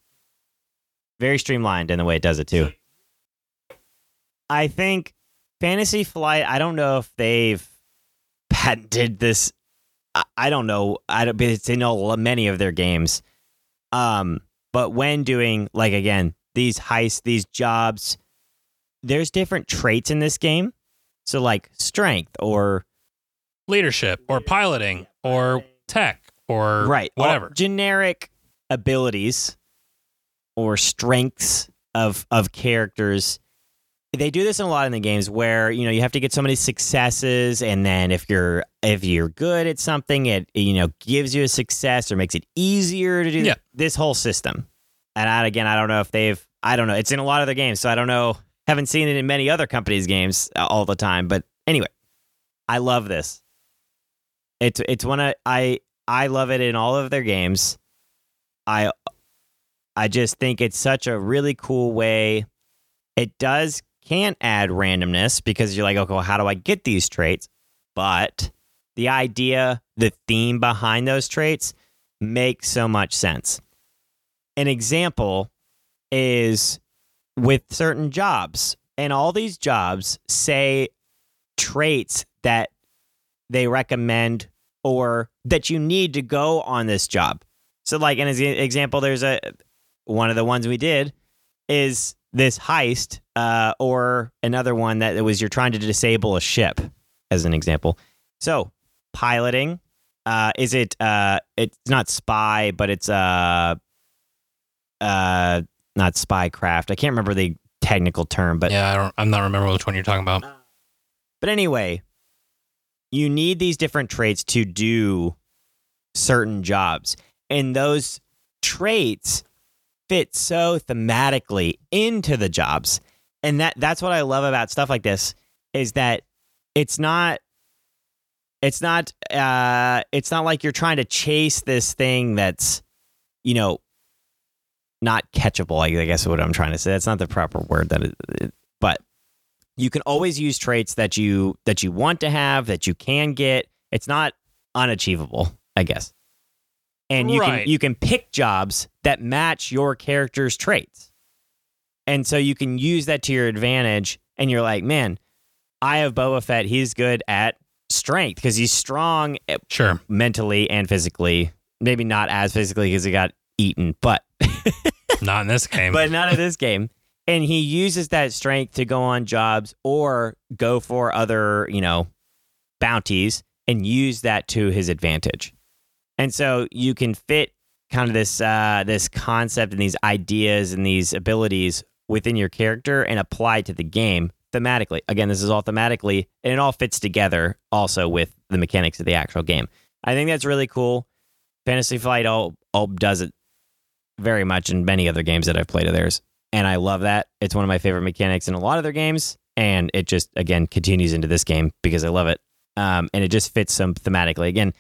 Speaker 2: Very streamlined in the way it does it too. I think Fantasy Flight, I don't know if they've hadn't did this. I, I don't know. I don't. It's in all, many of their games. Um, but when doing like again these heists, these jobs, there's different traits in this game. So like strength or
Speaker 1: leadership or piloting or tech or
Speaker 2: right,
Speaker 1: whatever
Speaker 2: all generic abilities or strengths of of characters. They do this in a lot in the games where, you know, you have to get so many successes, and then if you're if you're good at something, it, you know, gives you a success or makes it easier to do
Speaker 1: yeah.
Speaker 2: this whole system. And I, again, I don't know if they've, I don't know. It's in a lot of their games, so I don't know. Haven't seen it in many other companies' games all the time. But anyway, I love this. It's it's one of I I love it in all of their games. I I just think it's such a really cool way. It does. Can't add randomness because you're like, okay, well, how do I get these traits? But the idea, the theme behind those traits makes so much sense. An example is with certain jobs, and all these jobs say traits that they recommend or that you need to go on this job. So like an example, there's a one of the ones we did is this heist, uh, or another one that it was you're trying to disable a ship, as an example. So piloting, uh, is it? Uh, it's not spy, but it's uh, uh, not spycraft. I can't remember the technical term, but
Speaker 1: yeah, I don't. I'm not remembering which one you're talking about.
Speaker 2: But anyway, you need these different traits to do certain jobs, and those traits fit so thematically into the jobs. And that that's what I love about stuff like this, is that it's not it's not uh it's not like you're trying to chase this thing that's, you know, not catchable. I guess is what I'm trying to say. That's not the proper word that it, it, but you can always use traits that you that you want to have, that you can get. It's not unachievable, I guess. And you
Speaker 1: right.
Speaker 2: can you can pick jobs that match your character's traits. And so you can use that to your advantage. And you're like, man, I have Boba Fett. He's good at strength because he's strong
Speaker 1: sure.
Speaker 2: mentally and physically. Maybe not as physically because he got eaten, but
Speaker 1: not in this game.
Speaker 2: But not in this game. And he uses that strength to go on jobs or go for other, you know, bounties and use that to his advantage. And so you can fit kind of this uh, this concept and these ideas and these abilities within your character and apply it to the game thematically. Again, this is all thematically, and it all fits together also with the mechanics of the actual game. I think that's really cool. Fantasy Flight all, all does it very much in many other games that I've played of theirs, and I love that. It's one of my favorite mechanics in a lot of their games, and it just, again, continues into this game because I love it, um, and it just fits some thematically. Again,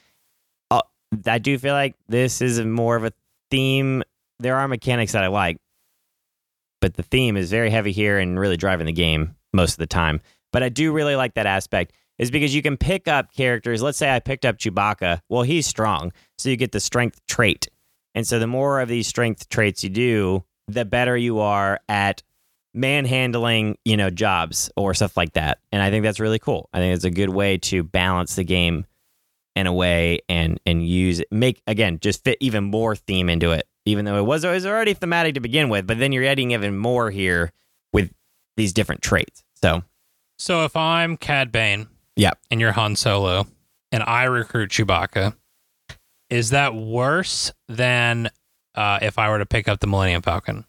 Speaker 2: I do feel like this is more of a theme. There are mechanics that I like, but the theme is very heavy here and really driving the game most of the time. But I do really like that aspect, is because you can pick up characters. Let's say I picked up Chewbacca. Well, he's strong, so you get the strength trait. And so the more of these strength traits you do, the better you are at manhandling, you know, jobs or stuff like that. And I think that's really cool. I think it's a good way to balance the game in a way and and use it, make, again, just fit even more theme into it, even though it was, it was already thematic to begin with, but then you're adding even more here with these different traits. So
Speaker 1: so if I'm Cad Bane,
Speaker 2: yeah,
Speaker 1: and you're Han Solo, and I recruit Chewbacca, is that worse than uh, if I were to pick up the Millennium Falcon?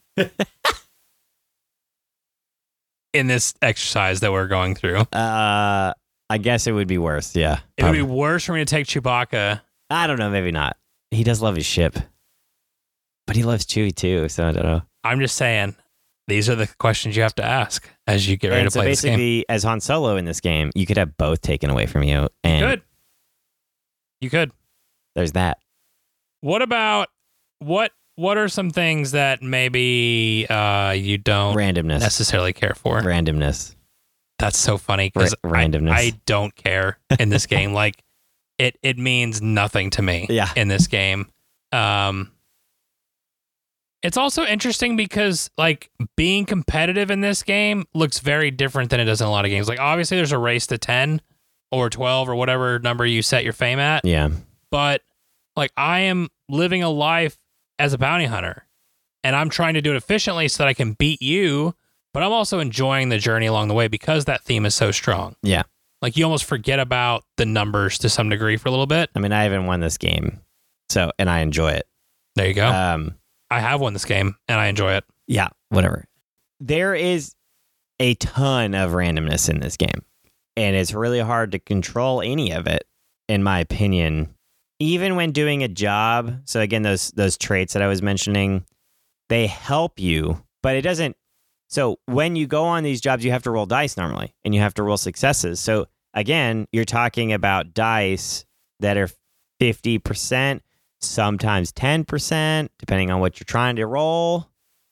Speaker 1: In this exercise that we're going through?
Speaker 2: Uh, I guess it would be worse, yeah.
Speaker 1: It would be worse for me to take Chewbacca.
Speaker 2: I don't know, maybe not. He does love his ship. But he loves Chewie too, so I don't know.
Speaker 1: I'm just saying, these are the questions you have to ask as you get ready
Speaker 2: and
Speaker 1: to
Speaker 2: so
Speaker 1: play this game.
Speaker 2: basically, as Han Solo in this game, you could have both taken away from you. And
Speaker 1: you could. You could.
Speaker 2: There's that.
Speaker 1: What about, what What are some things that maybe uh, you don't
Speaker 2: Randomness.
Speaker 1: necessarily care for?
Speaker 2: Randomness.
Speaker 1: That's so funny because
Speaker 2: Ra- randomness.
Speaker 1: I, I don't care in this game. Like it, it means nothing to me.
Speaker 2: Yeah.
Speaker 1: In this game, um, it's also interesting because like being competitive in this game looks very different than it does in a lot of games. Like obviously, there's a race to ten or twelve or whatever number you set your fame at.
Speaker 2: Yeah.
Speaker 1: But like I am living a life as a bounty hunter and I'm trying to do it efficiently so that I can beat you, but I'm also enjoying the journey along the way because that theme is so strong.
Speaker 2: Yeah.
Speaker 1: Like you almost forget about the numbers to some degree for a little bit.
Speaker 2: I mean, I haven't won this game, so and I enjoy it.
Speaker 1: There you go.
Speaker 2: Um,
Speaker 1: I have won this game and I enjoy it.
Speaker 2: Yeah, whatever. There is a ton of randomness in this game, and it's really hard to control any of it, in my opinion. Even when doing a job, so again, those those traits that I was mentioning, they help you, but it doesn't. So when you go on these jobs, you have to roll dice normally, and you have to roll successes. So again, you're talking about dice that are fifty percent, sometimes ten percent, depending on what you're trying to roll.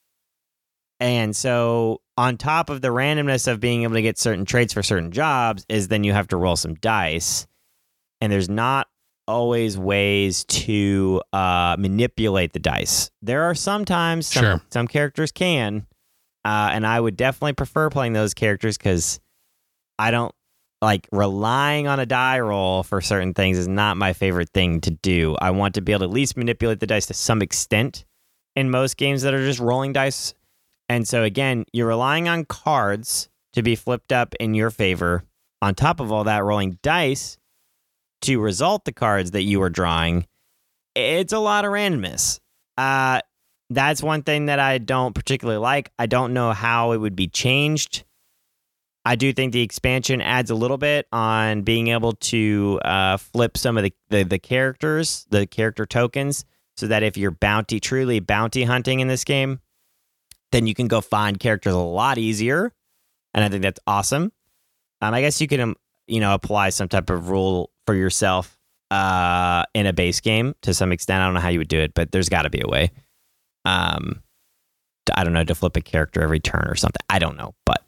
Speaker 2: And so on top of the randomness of being able to get certain traits for certain jobs is then you have to roll some dice. And there's not always ways to uh, manipulate the dice. There are sometimes some,
Speaker 1: Sure.
Speaker 2: some characters can. Uh, and I would definitely prefer playing those characters because I don't like relying on a die roll for certain things is not my favorite thing to do. I want to be able to at least manipulate the dice to some extent in most games that are just rolling dice. And so again, you're relying on cards to be flipped up in your favor. On top of all that, rolling dice to result the cards that you are drawing. It's a lot of randomness. Uh, That's one thing that I don't particularly like. I don't know how it would be changed. I do think the expansion adds a little bit on being able to uh, flip some of the, the, the characters, the character tokens, so that if you're bounty, truly bounty hunting in this game, then you can go find characters a lot easier. And I think that's awesome. Um, I guess you can, um, you know, apply some type of rule for yourself uh, in a base game to some extent. I don't know how you would do it, but there's got to be a way. Um, to, I don't know, to flip a character every turn or something. I don't know, but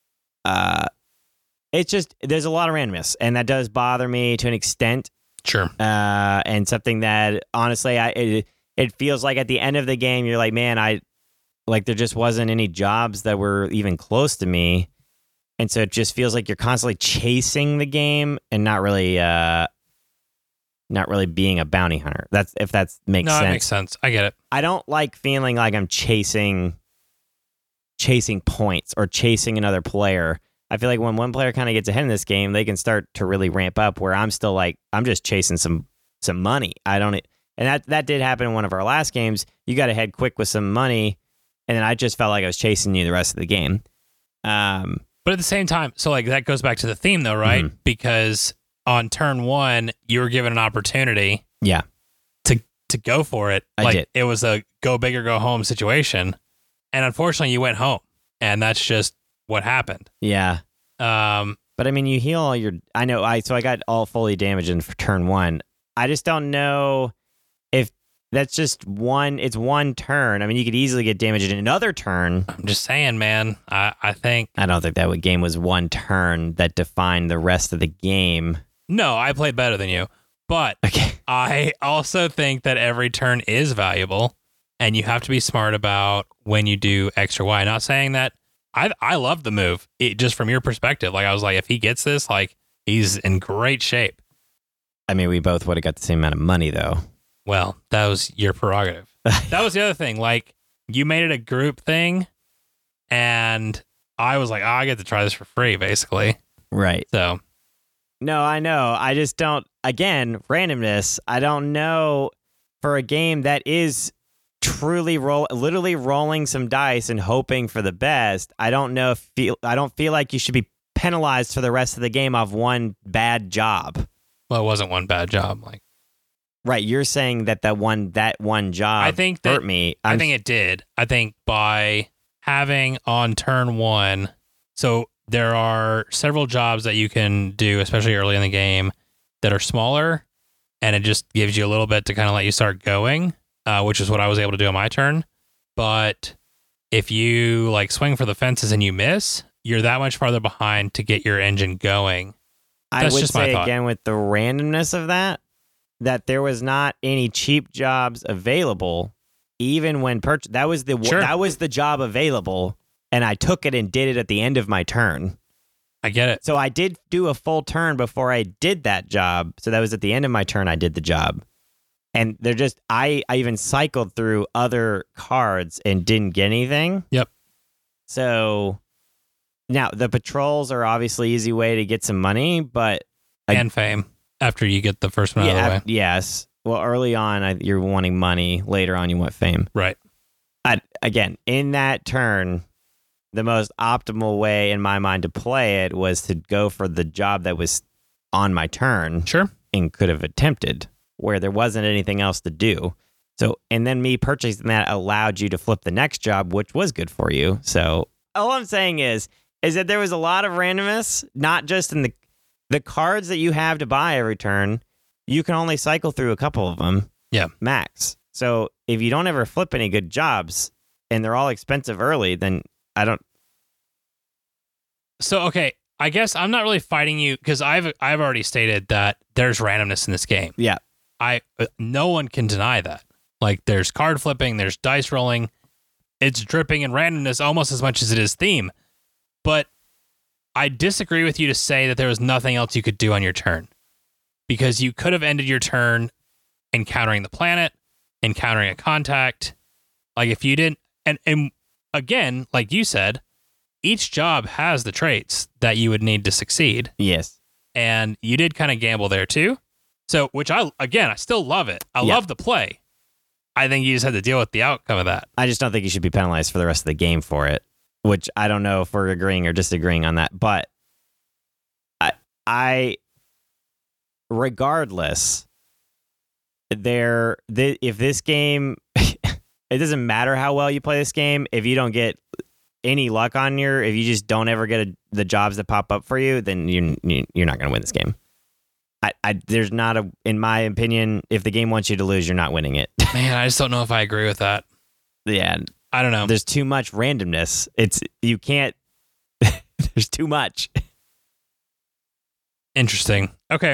Speaker 2: uh, it's just there's a lot of randomness, and that does bother me to an extent.
Speaker 1: Sure.
Speaker 2: Uh, and something that honestly, I it, it feels like at the end of the game, you're like, man, I like there just wasn't any jobs that were even close to me, and so it just feels like you're constantly chasing the game and not really uh. Not really being a bounty hunter. That's if that makes
Speaker 1: no,
Speaker 2: sense.
Speaker 1: No, that makes sense. I get it.
Speaker 2: I don't like feeling like I'm chasing chasing points or chasing another player. I feel like when one player kind of gets ahead in this game, they can start to really ramp up where I'm still like, I'm just chasing some some money. I don't and that that did happen in one of our last games. You got ahead quick with some money, and then I just felt like I was chasing you the rest of the game. Um,
Speaker 1: but at the same time, so like that goes back to the theme though, right? Mm-hmm. Because on turn one, you were given an opportunity
Speaker 2: yeah.
Speaker 1: to to go for it.
Speaker 2: I
Speaker 1: like
Speaker 2: did.
Speaker 1: It was a go big or go home situation. And unfortunately you went home. And that's just what happened.
Speaker 2: Yeah.
Speaker 1: Um
Speaker 2: But I mean you heal all your I know I so I got all fully damaged in for turn one. I just don't know if that's just one it's one turn. I mean you could easily get damaged in another turn.
Speaker 1: I'm just saying, man. I, I think
Speaker 2: I don't think that game was one turn that defined the rest of the game.
Speaker 1: No, I played better than you, but
Speaker 2: okay.
Speaker 1: I also think that every turn is valuable, and you have to be smart about when you do X or Y. Not saying that I I love the move, it, just from your perspective. Like I was like, if he gets this, like he's in great shape.
Speaker 2: I mean, we both would have got the same amount of money, though.
Speaker 1: Well, that was your prerogative. That was the other thing. Like you made it a group thing, and I was like, oh, I get to try this for free, basically.
Speaker 2: Right.
Speaker 1: So.
Speaker 2: No, I know. I just don't, again, randomness. I don't know for a game that is truly roll, literally rolling some dice and hoping for the best. I don't know if feel, I don't feel like you should be penalized for the rest of the game off one bad job.
Speaker 1: Well, it wasn't one bad job. Like,
Speaker 2: right. You're saying that that one, that one job
Speaker 1: I think that,
Speaker 2: hurt me. I'm,
Speaker 1: I think it did. I think by having on turn one, so there are several jobs that you can do, especially early in the game, that are smaller, and it just gives you a little bit to kind of let you start going, uh, which is what I was able to do on my turn. But if you like swing for the fences and you miss, you're that much farther behind to get your engine going.
Speaker 2: I
Speaker 1: That's
Speaker 2: would
Speaker 1: just my
Speaker 2: say
Speaker 1: thought.
Speaker 2: again with the randomness of that, that there was not any cheap jobs available, even when purchased. That was the
Speaker 1: Sure.
Speaker 2: that was the job available. And I took it and did it at the end of my turn.
Speaker 1: I get it.
Speaker 2: So I did do a full turn before I did that job. So that was at the end of my turn I did the job. And they're just, I, I even cycled through other cards and didn't get anything.
Speaker 1: Yep.
Speaker 2: So now the patrols are obviously an easy way to get some money, but...
Speaker 1: And I, fame after you get the first one
Speaker 2: yeah,
Speaker 1: out of the way.
Speaker 2: Yes. Well, early on, I, you're wanting money. Later on, you want fame.
Speaker 1: Right.
Speaker 2: I, again, in that turn, the most optimal way in my mind to play it was to go for the job that was on my turn.
Speaker 1: Sure.
Speaker 2: And could have attempted, where there wasn't anything else to do. So, and then me purchasing that allowed you to flip the next job, which was good for you. So all I'm saying is, is that there was a lot of randomness, not just in the, the cards that you have to buy every turn. You can only cycle through a couple of them.
Speaker 1: Yeah.
Speaker 2: Max. So if you don't ever flip any good jobs and they're all expensive early, then I don't.
Speaker 1: So, okay. I guess I'm not really fighting you because I've I've already stated that there's randomness in this game.
Speaker 2: Yeah.
Speaker 1: I no one can deny that. Like, there's card flipping, there's dice rolling, it's dripping in randomness almost as much as it is theme. But I disagree with you to say that there was nothing else you could do on your turn, because you could have ended your turn encountering the planet, encountering a contact. Like, if you didn't, and and again, like you said, each job has the traits that you would need to succeed.
Speaker 2: Yes.
Speaker 1: And you did kind of gamble there too. So, which I, again, I still love it. I
Speaker 2: yeah.
Speaker 1: love the play. I think you just had to deal with the outcome of that.
Speaker 2: I just don't think you should be penalized for the rest of the game for it, which I don't know if we're agreeing or disagreeing on that. But I, I regardless, there, th- if this game, it doesn't matter how well you play this game, if you don't get any luck on your, if you just don't ever get a, the jobs that pop up for you, then you, you you're not going to win this game. I, I there's not a, in my opinion, if the game wants you to lose, you're not winning it.
Speaker 1: Man, I just don't know if I agree with that.
Speaker 2: Yeah,
Speaker 1: I don't know.
Speaker 2: There's too much randomness. It's you can't. There's too much.
Speaker 1: Interesting. Okay.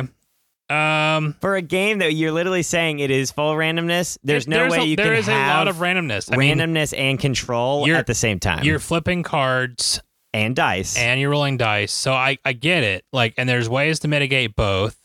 Speaker 1: Um,
Speaker 2: for a game that you're literally saying it is full randomness, there's no
Speaker 1: there's
Speaker 2: way
Speaker 1: a,
Speaker 2: you
Speaker 1: there
Speaker 2: can
Speaker 1: is
Speaker 2: have
Speaker 1: a lot of randomness. I
Speaker 2: randomness
Speaker 1: mean,
Speaker 2: and control at the same time.
Speaker 1: You're flipping cards
Speaker 2: and dice,
Speaker 1: and you're rolling dice. So I, I get it. Like, and there's ways to mitigate both.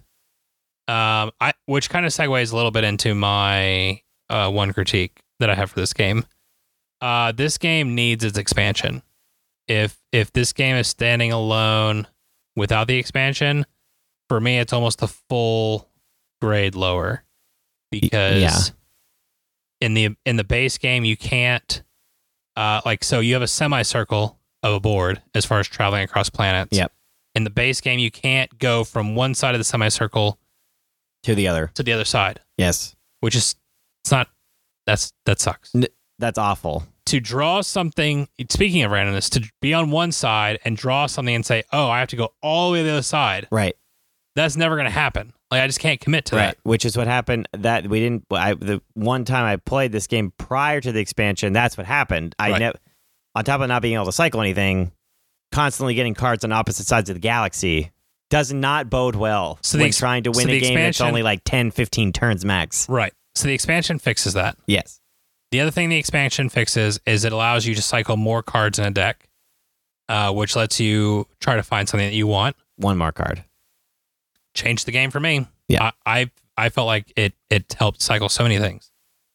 Speaker 1: Um, I which kind of segues a little bit into my uh one critique that I have for this game. Uh, this game needs its expansion. If if this game is standing alone without the expansion, for me, it's almost a full grade lower, because
Speaker 2: yeah.
Speaker 1: in the in the base game you can't uh like so you have a semicircle of a board as far as traveling across planets.
Speaker 2: Yep.
Speaker 1: In the base game, you can't go from one side of the semicircle
Speaker 2: to the other
Speaker 1: to the other side.
Speaker 2: Yes,
Speaker 1: which is it's not that's that sucks.
Speaker 2: N- that's awful.
Speaker 1: To draw something, speaking of randomness, to be on one side and draw something and say, "Oh, I have to go all the way to the other side."
Speaker 2: Right.
Speaker 1: That's never going to happen. Like, I just can't commit to
Speaker 2: right.
Speaker 1: that.
Speaker 2: Which is what happened. That we didn't. I, the one time I played this game prior to the expansion, that's what happened. I
Speaker 1: right.
Speaker 2: never, on top of not being able to cycle anything, constantly getting cards on opposite sides of the galaxy does not bode well
Speaker 1: so
Speaker 2: when
Speaker 1: ex-
Speaker 2: trying to win
Speaker 1: so
Speaker 2: a game that's only like ten, fifteen turns max.
Speaker 1: Right. So the expansion fixes that.
Speaker 2: Yes.
Speaker 1: The other thing the expansion fixes is it allows you to cycle more cards in a deck, uh, which lets you try to find something that you want.
Speaker 2: One more card.
Speaker 1: Changed the game for me.
Speaker 2: Yeah.
Speaker 1: I, I I felt like it it helped cycle so many things.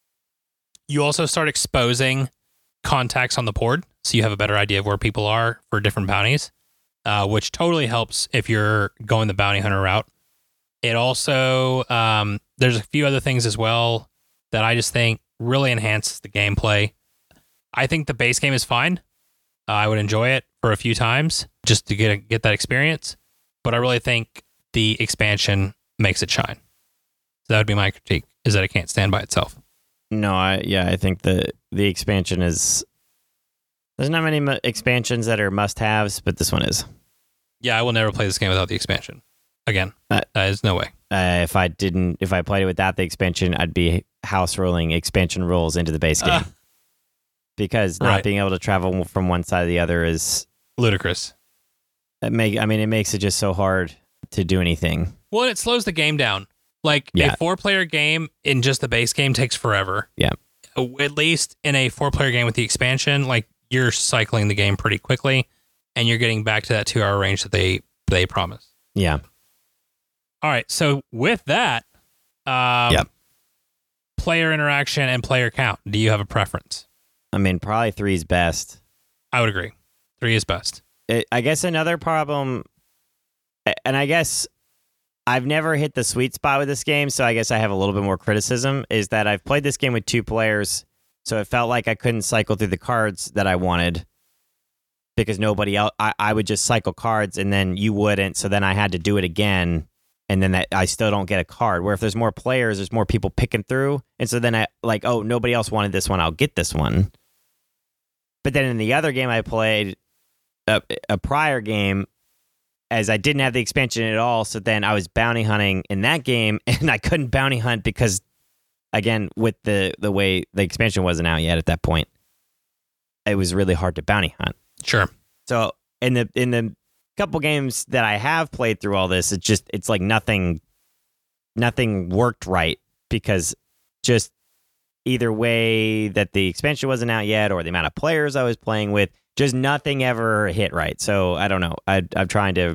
Speaker 1: You also start exposing contacts on the board, so you have a better idea of where people are for different bounties, uh, which totally helps if you're going the bounty hunter route. It also, um, there's a few other things as well that I just think really enhances the gameplay. I think the base game is fine. Uh, I would enjoy it for a few times just to get a, get that experience, but I really think the expansion makes it shine. So that would be my critique, is that it can't stand by itself.
Speaker 2: No, I yeah, I think the the expansion is. There's not many mu- expansions that are must-haves, but this one is.
Speaker 1: Yeah, I will never play this game without the expansion. Again,
Speaker 2: uh,
Speaker 1: there's no way.
Speaker 2: Uh, if I didn't, if I played it without the expansion, I'd be house rolling expansion rules into the base game, uh, because not
Speaker 1: right.
Speaker 2: being able to travel from one side to the other is
Speaker 1: ludicrous.
Speaker 2: It make I mean, it makes it just so hard to do anything.
Speaker 1: Well, it slows the game down. Like,
Speaker 2: yeah.
Speaker 1: a four-player game in just the base game takes forever.
Speaker 2: Yeah.
Speaker 1: At least in a four-player game with the expansion, like, you're cycling the game pretty quickly, and you're getting back to that two hour range that they they promise.
Speaker 2: Yeah.
Speaker 1: All right. So with that, um,
Speaker 2: Yep.
Speaker 1: player interaction and player count. Do you have a preference?
Speaker 2: I mean, probably three is best.
Speaker 1: I would agree. Three is best.
Speaker 2: It, I guess another problem, and I guess I've never hit the sweet spot with this game, so I guess I have a little bit more criticism, is that I've played this game with two players, so it felt like I couldn't cycle through the cards that I wanted because nobody else, I, I would just cycle cards and then you wouldn't, so then I had to do it again, and then that I still don't get a card. Where if there's more players, there's more people picking through, and so then I, like, oh, nobody else wanted this one, I'll get this one. But then in the other game I played, a, a prior game, as I didn't have the expansion at all, so then I was bounty hunting in that game, and I couldn't bounty hunt because, again, with the, the way the expansion wasn't out yet at that point, it was really hard to bounty hunt.
Speaker 1: Sure.
Speaker 2: So in the in the couple games that I have played through all this, it's just it's like nothing nothing worked right because just either way that the expansion wasn't out yet or the amount of players I was playing with, just nothing ever hit right. So I don't know. I, I'm trying to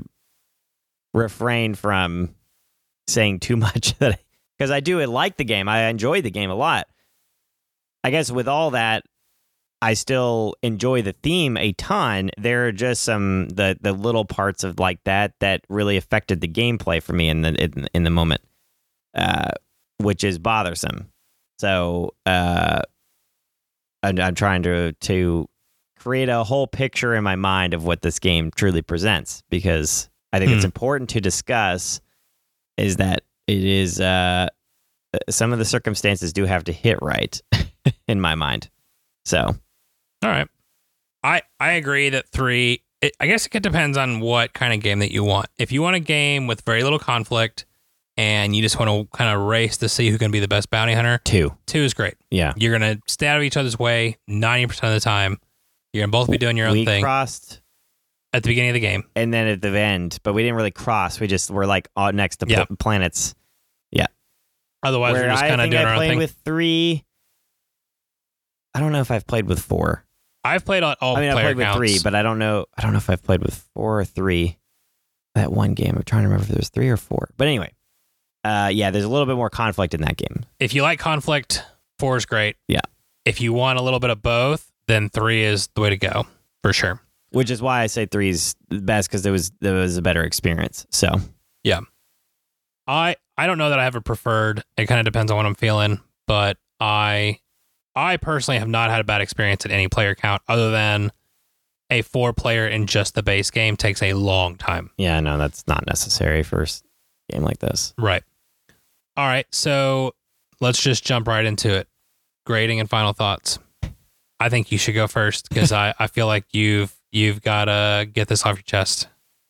Speaker 2: refrain from saying too much that because I do like the game. I enjoy the game a lot. I guess with all that, I still enjoy the theme a ton. There are just some the the little parts of like that that really affected the gameplay for me in the in, in the moment, uh, which is bothersome. So uh, I'm, I'm trying to to. create a whole picture in my mind of what this game truly presents, because I think hmm. it's important to discuss is that it is uh, some of the circumstances do have to hit right in my mind. So,
Speaker 1: all right. I, I agree that three, it, I guess it depends on what kind of game that you want. If you want a game with very little conflict and you just want to kind of race to see who can be the best bounty hunter,
Speaker 2: two,
Speaker 1: two is great.
Speaker 2: Yeah.
Speaker 1: You're going to stay out of each other's way ninety percent of the time. You're going to both be doing your own
Speaker 2: we
Speaker 1: thing.
Speaker 2: We crossed
Speaker 1: at the beginning of the game.
Speaker 2: And then at the end, but we didn't really cross. We just were like all next to
Speaker 1: yep.
Speaker 2: pl- planets. Yeah.
Speaker 1: Otherwise, Where we're just kind of doing
Speaker 2: I
Speaker 1: our own thing.
Speaker 2: I played with three. I don't know if I've played with four.
Speaker 1: I've played all, all
Speaker 2: I mean,
Speaker 1: player
Speaker 2: I played
Speaker 1: counts.
Speaker 2: with three, but I don't know. I don't know if I've played with four or three. That one game, I'm trying to remember if there was three or four. But anyway, uh, yeah, there's a little bit more conflict in that game.
Speaker 1: If you like conflict, four is great.
Speaker 2: Yeah.
Speaker 1: If you want a little bit of both, then three is the way to go. For sure.
Speaker 2: Which is why I say three is the best, because there was there was a better experience. So
Speaker 1: yeah. I I don't know that I have a preferred. It kind of depends on what I'm feeling, but I I personally have not had a bad experience at any player count other than a four player in just the base game takes a long time.
Speaker 2: Yeah, no, that's not necessary for a game like this.
Speaker 1: Right. All right, so let's just jump right into it. Grading and final thoughts. I think you should go first because I, I feel like you've you've got to get this off your chest.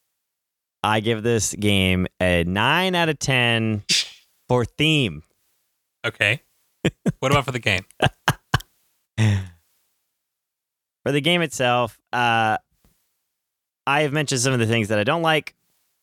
Speaker 2: I give this game a nine out of ten for theme.
Speaker 1: Okay. What about for the game?
Speaker 2: For the game itself, uh, I have mentioned some of the things that I don't like.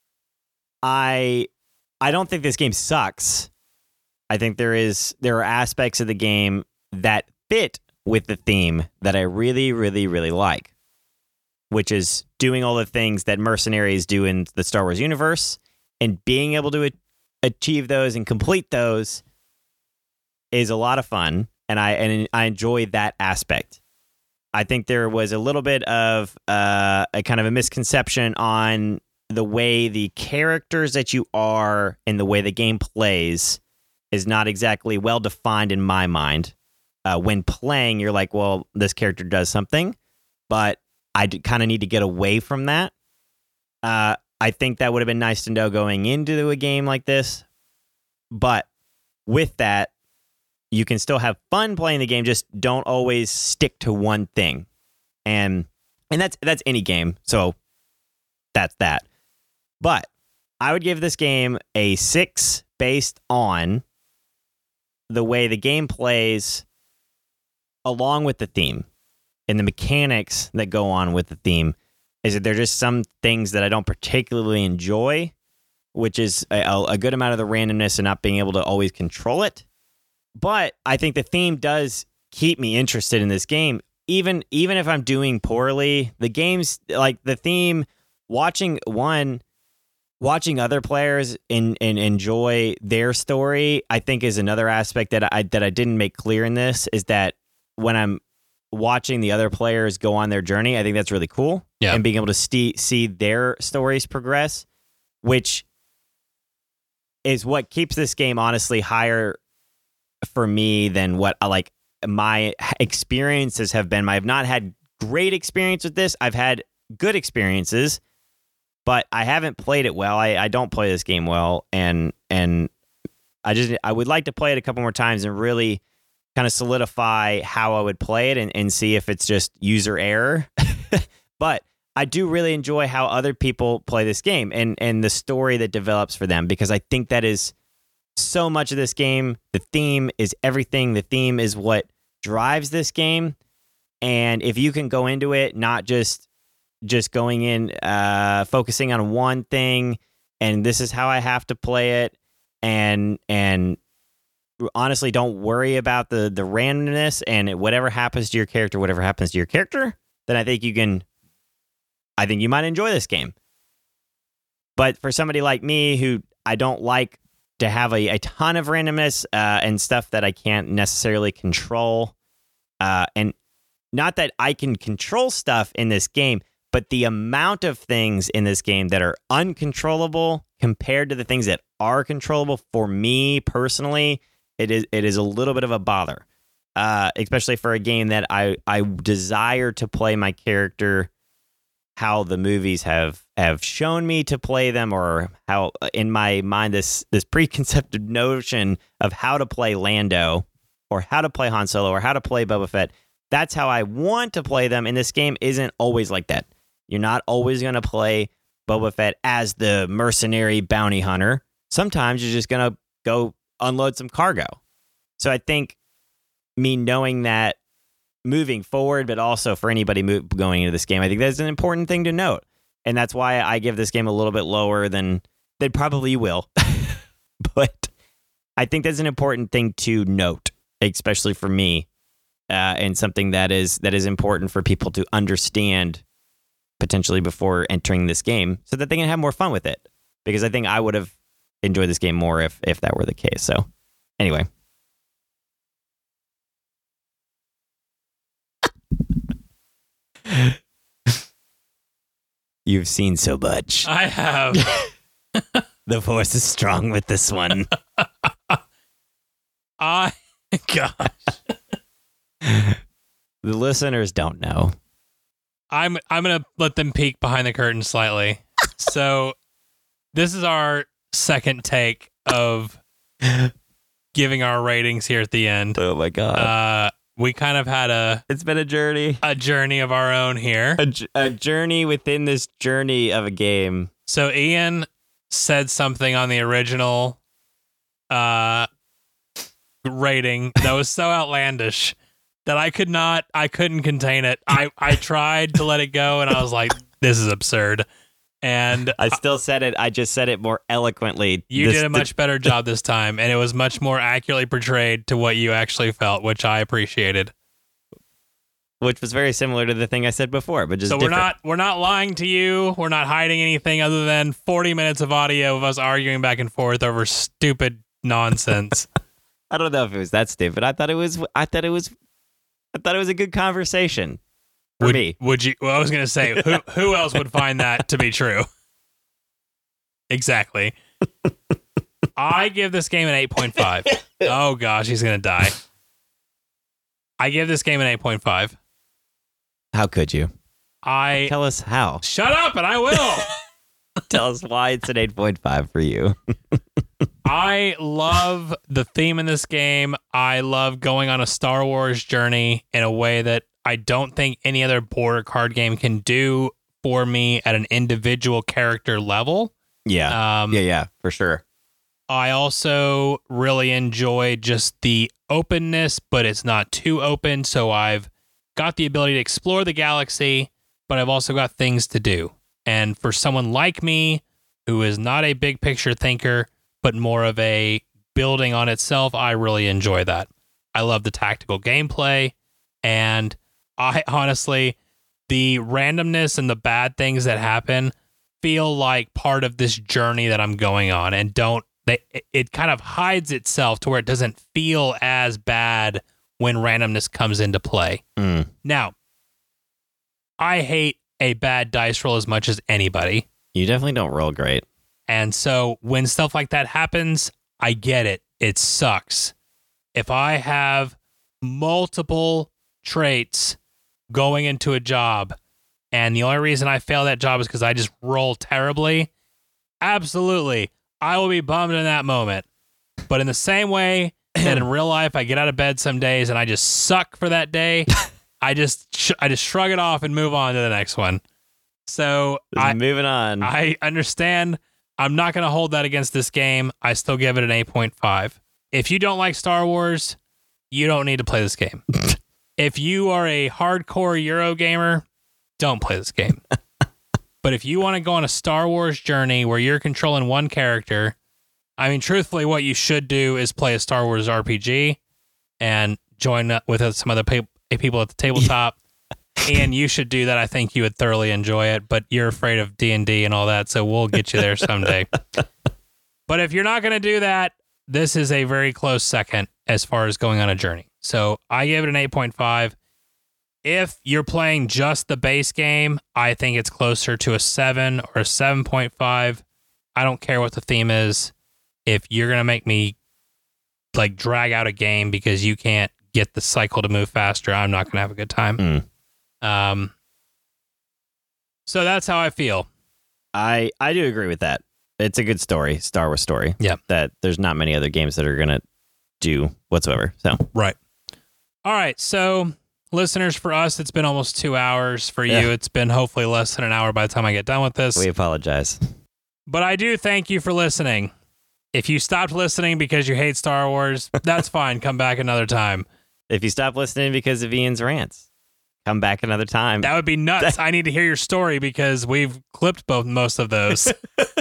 Speaker 2: I I don't think this game sucks. I think there is there are aspects of the game that fit with the theme that I really, really, really like, which is doing all the things that mercenaries do in the Star Wars universe and being able to a- achieve those and complete those is a lot of fun. And I, and I enjoy that aspect. I think there was a little bit of uh, a kind of a misconception on the way the characters that you are and the way the game plays is not exactly well defined in my mind. Uh, when playing, you're like, well, this character does something, but I d- kind of need to get away from that. Uh, I think that would have been nice to know going into a game like this. But with that, you can still have fun playing the game, just don't always stick to one thing. And and that's that's any game, so that's that. But I would give this game a six based on the way the game plays along with the theme and the mechanics that go on with the theme. Is that there are just some things that I don't particularly enjoy, which is a, a good amount of the randomness and not being able to always control it. But I think the theme does keep me interested in this game, even even if I'm doing poorly, the game's like the theme. Watching one, watching other players in, in enjoy their story, I think is another aspect that I that I didn't make clear in this. Is that when I'm watching the other players go on their journey, I think that's really cool.
Speaker 1: Yeah.
Speaker 2: And being able to see see their stories progress, which is what keeps this game honestly higher for me than what I like my experiences have been. I've not had great experience with this. I've had good experiences, but I haven't played it well. I, I don't play this game well, and and I just I would like to play it a couple more times and really kind of solidify how I would play it and, and see if it's just user error. But I do really enjoy how other people play this game and and the story that develops for them, because I think that is so much of this game. The theme is everything. The theme is what drives this game. And if you can go into it not just just going in uh, focusing on one thing and this is how I have to play it, and and honestly don't worry about the the randomness and it, whatever happens to your character, whatever happens to your character, then I think you can I think you might enjoy this game. But for somebody like me who I don't like to have a, a ton of randomness uh, and stuff that I can't necessarily control, uh, and not that I can control stuff in this game, but the amount of things in this game that are uncontrollable compared to the things that are controllable for me personally, it is it is a little bit of a bother, uh, especially for a game that I, I desire to play my character how the movies have have shown me to play them, or how in my mind this this preconceived notion of how to play Lando or how to play Han Solo or how to play Boba Fett. That's how I want to play them. And this game isn't always like that. You're not always going to play Boba Fett as the mercenary bounty hunter. Sometimes you're just going to go unload some cargo. So I think me knowing that moving forward, but also for anybody mo- going into this game, I think that's an important thing to note. And that's why I give this game a little bit lower than they probably will. But I think that's an important thing to note, especially for me, uh, and something that is that is important for people to understand potentially before entering this game so that they can have more fun with it. Because I think I would have enjoyed this game more if, if that were the case. So anyway. You've seen so much.
Speaker 1: I have.
Speaker 2: The force is strong with this one.
Speaker 1: I, gosh.
Speaker 2: The listeners don't know.
Speaker 1: I'm I'm going to let them peek behind the curtain slightly. So this is our second take of giving our ratings here at the end.
Speaker 2: Oh my God.
Speaker 1: Uh, we kind of had a
Speaker 2: It's been a journey.
Speaker 1: a journey of our own here.
Speaker 2: A, j- a journey within this journey of a game.
Speaker 1: So Ian said something on the original uh, rating that was so outlandish that I could not, I couldn't contain it. I, I tried to let it go and I was like, this is absurd. And
Speaker 2: I still said it. I just said it more eloquently.
Speaker 1: you
Speaker 2: This-
Speaker 1: did a much better job this time, and it was much more accurately portrayed to what you actually felt, which I appreciated.
Speaker 2: Which was very similar to the thing I said before, but just
Speaker 1: So
Speaker 2: different.
Speaker 1: we're not we're not lying to you. We're not hiding anything other than forty minutes of audio of us arguing back and forth over stupid nonsense.
Speaker 2: I don't know if it was that stupid. I thought it was. I thought it was. I thought it was a good conversation for
Speaker 1: would,
Speaker 2: me.
Speaker 1: Would you? Well, I was going to say, who who else would find that to be true? Exactly. I give this game an eight point five. Oh gosh, he's going to die. I give this game an eight point five.
Speaker 2: How could you?
Speaker 1: I
Speaker 2: Tell us how.
Speaker 1: shut up and I will.
Speaker 2: Tell us why it's an eight point five for you.
Speaker 1: I love the theme in this game. I love going on a Star Wars journey in a way that I don't think any other board or card game can do for me at an individual character level.
Speaker 2: Yeah.
Speaker 1: Um,
Speaker 2: yeah, yeah, for sure.
Speaker 1: I also really enjoy just the openness, but it's not too open. So I've got the ability to explore the galaxy, but I've also got things to do. And for someone like me, who is not a big picture thinker, but more of a building on itself, I really enjoy that. I love the tactical gameplay, and I honestly, the randomness and the bad things that happen feel like part of this journey that I'm going on, and don't they? It kind of hides itself to where it doesn't feel as bad when randomness comes into play.
Speaker 2: Mm.
Speaker 1: Now, I hate a bad dice roll as much as anybody.
Speaker 2: You definitely don't roll great.
Speaker 1: And so when stuff like that happens, I get it. It sucks. If I have multiple traits going into a job and the only reason I fail that job is because I just roll terribly, absolutely, I will be bummed in that moment. But in the same way that in real life I get out of bed some days and I just suck for that day, I just sh- I just shrug it off and move on to the next one. So I,
Speaker 2: moving on.
Speaker 1: I understand. I'm not going to hold that against this game. I still give it an eight point five. If you don't like Star Wars, you don't need to play this game. If you are a hardcore Euro gamer, don't play this game. But if you want to go on a Star Wars journey where you're controlling one character, I mean, truthfully, what you should do is play a Star Wars R P G and join up with some other pe- people at the tabletop. And you should do that. I think you would thoroughly enjoy it, but you're afraid of D and D and all that, so we'll get you there someday. But if you're not going to do that, this is a very close second as far as going on a journey. So I gave it an eight point five. If you're playing just the base game, I think it's closer to a seven or a seven point five. I don't care what the theme is. If you're going to make me like drag out a game because you can't get the cycle to move faster, I'm not going to have a good time.
Speaker 2: Mm.
Speaker 1: Um, so that's how I feel.
Speaker 2: I, I do agree with that. It's a good story, Star Wars story.
Speaker 1: Yeah.
Speaker 2: That there's not many other games that are going to do whatsoever. So
Speaker 1: Right. All right. So listeners, for us, it's been almost two hours. For you,
Speaker 2: Yeah.
Speaker 1: it's been hopefully less than an hour by the time I get done with this.
Speaker 2: we apologize.
Speaker 1: But I do thank you for listening. If you stopped listening because you hate Star Wars, that's fine. Come back another time.
Speaker 2: If you stop listening because of Ian's rants, come back another time.
Speaker 1: That would be nuts. I need to hear your story because we've clipped both most of those.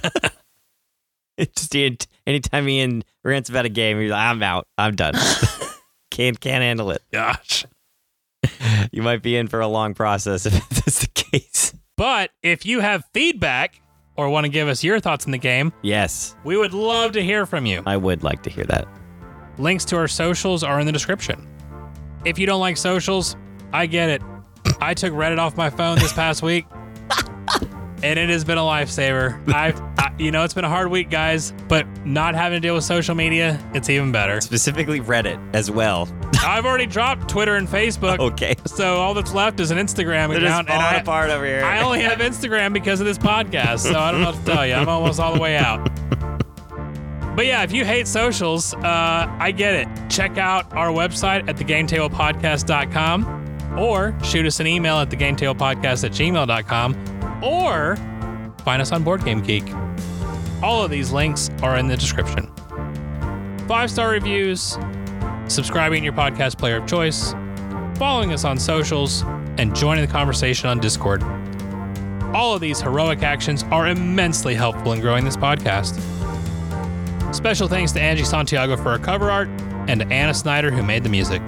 Speaker 2: It's just anytime Ian rants about a game, you're like, I'm out. I'm done. can't can't handle it.
Speaker 1: Gosh.
Speaker 2: You might be in for a long process if that's the case.
Speaker 1: But if you have feedback or want to give us your thoughts on the game,
Speaker 2: Yes,
Speaker 1: we would love to hear from you.
Speaker 2: I would like to hear that.
Speaker 1: Links to our socials are in the description. If you don't like socials, I get it. I took Reddit off my phone this past week, and it has been a lifesaver. I've, I, you know, it's been a hard week, guys, but not having to deal with social media, it's even better.
Speaker 2: Specifically Reddit as well.
Speaker 1: I've already dropped Twitter and Facebook,
Speaker 2: Okay.
Speaker 1: so all that's left is an Instagram
Speaker 2: They're just
Speaker 1: account.
Speaker 2: falling
Speaker 1: and I,
Speaker 2: apart over here.
Speaker 1: I only have Instagram because of this podcast, so I don't know what to tell you. I'm almost all the way out. But yeah, if you hate socials, uh, I get it. Check out our website at the game table podcast dot com or shoot us an email at the game table podcast at gmail dot com or find us on Board Game Geek. All of these links are in the description. Five-star reviews, subscribing to your podcast player of choice, following us on socials, and joining the conversation on Discord. All of these heroic actions are immensely helpful in growing this podcast. Special thanks to Angie Santiago for our cover art and to Anna Snyder who made the music.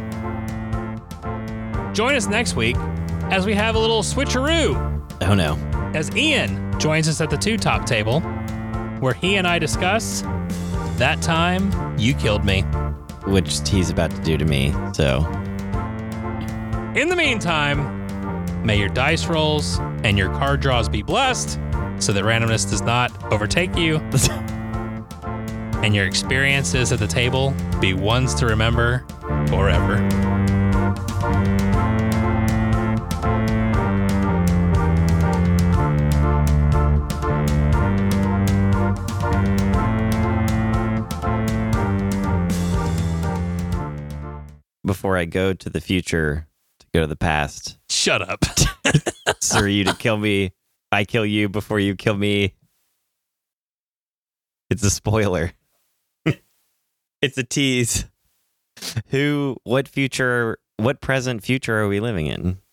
Speaker 1: Join us next week as we have a little switcheroo
Speaker 2: Oh no.
Speaker 1: as Ian joins us at the two top table where he and I discuss That Time You Killed Me.
Speaker 2: Which he's about to do to me, so.
Speaker 1: In the meantime, may your dice rolls and your card draws be blessed so that randomness does not overtake you. And your experiences at the table be ones to remember forever.
Speaker 2: Before I go to the future to go to the past,
Speaker 1: Shut up.
Speaker 2: for you to kill me, I kill you before you kill me. It's a spoiler. It's a tease. Who, what future, what present future are we living in?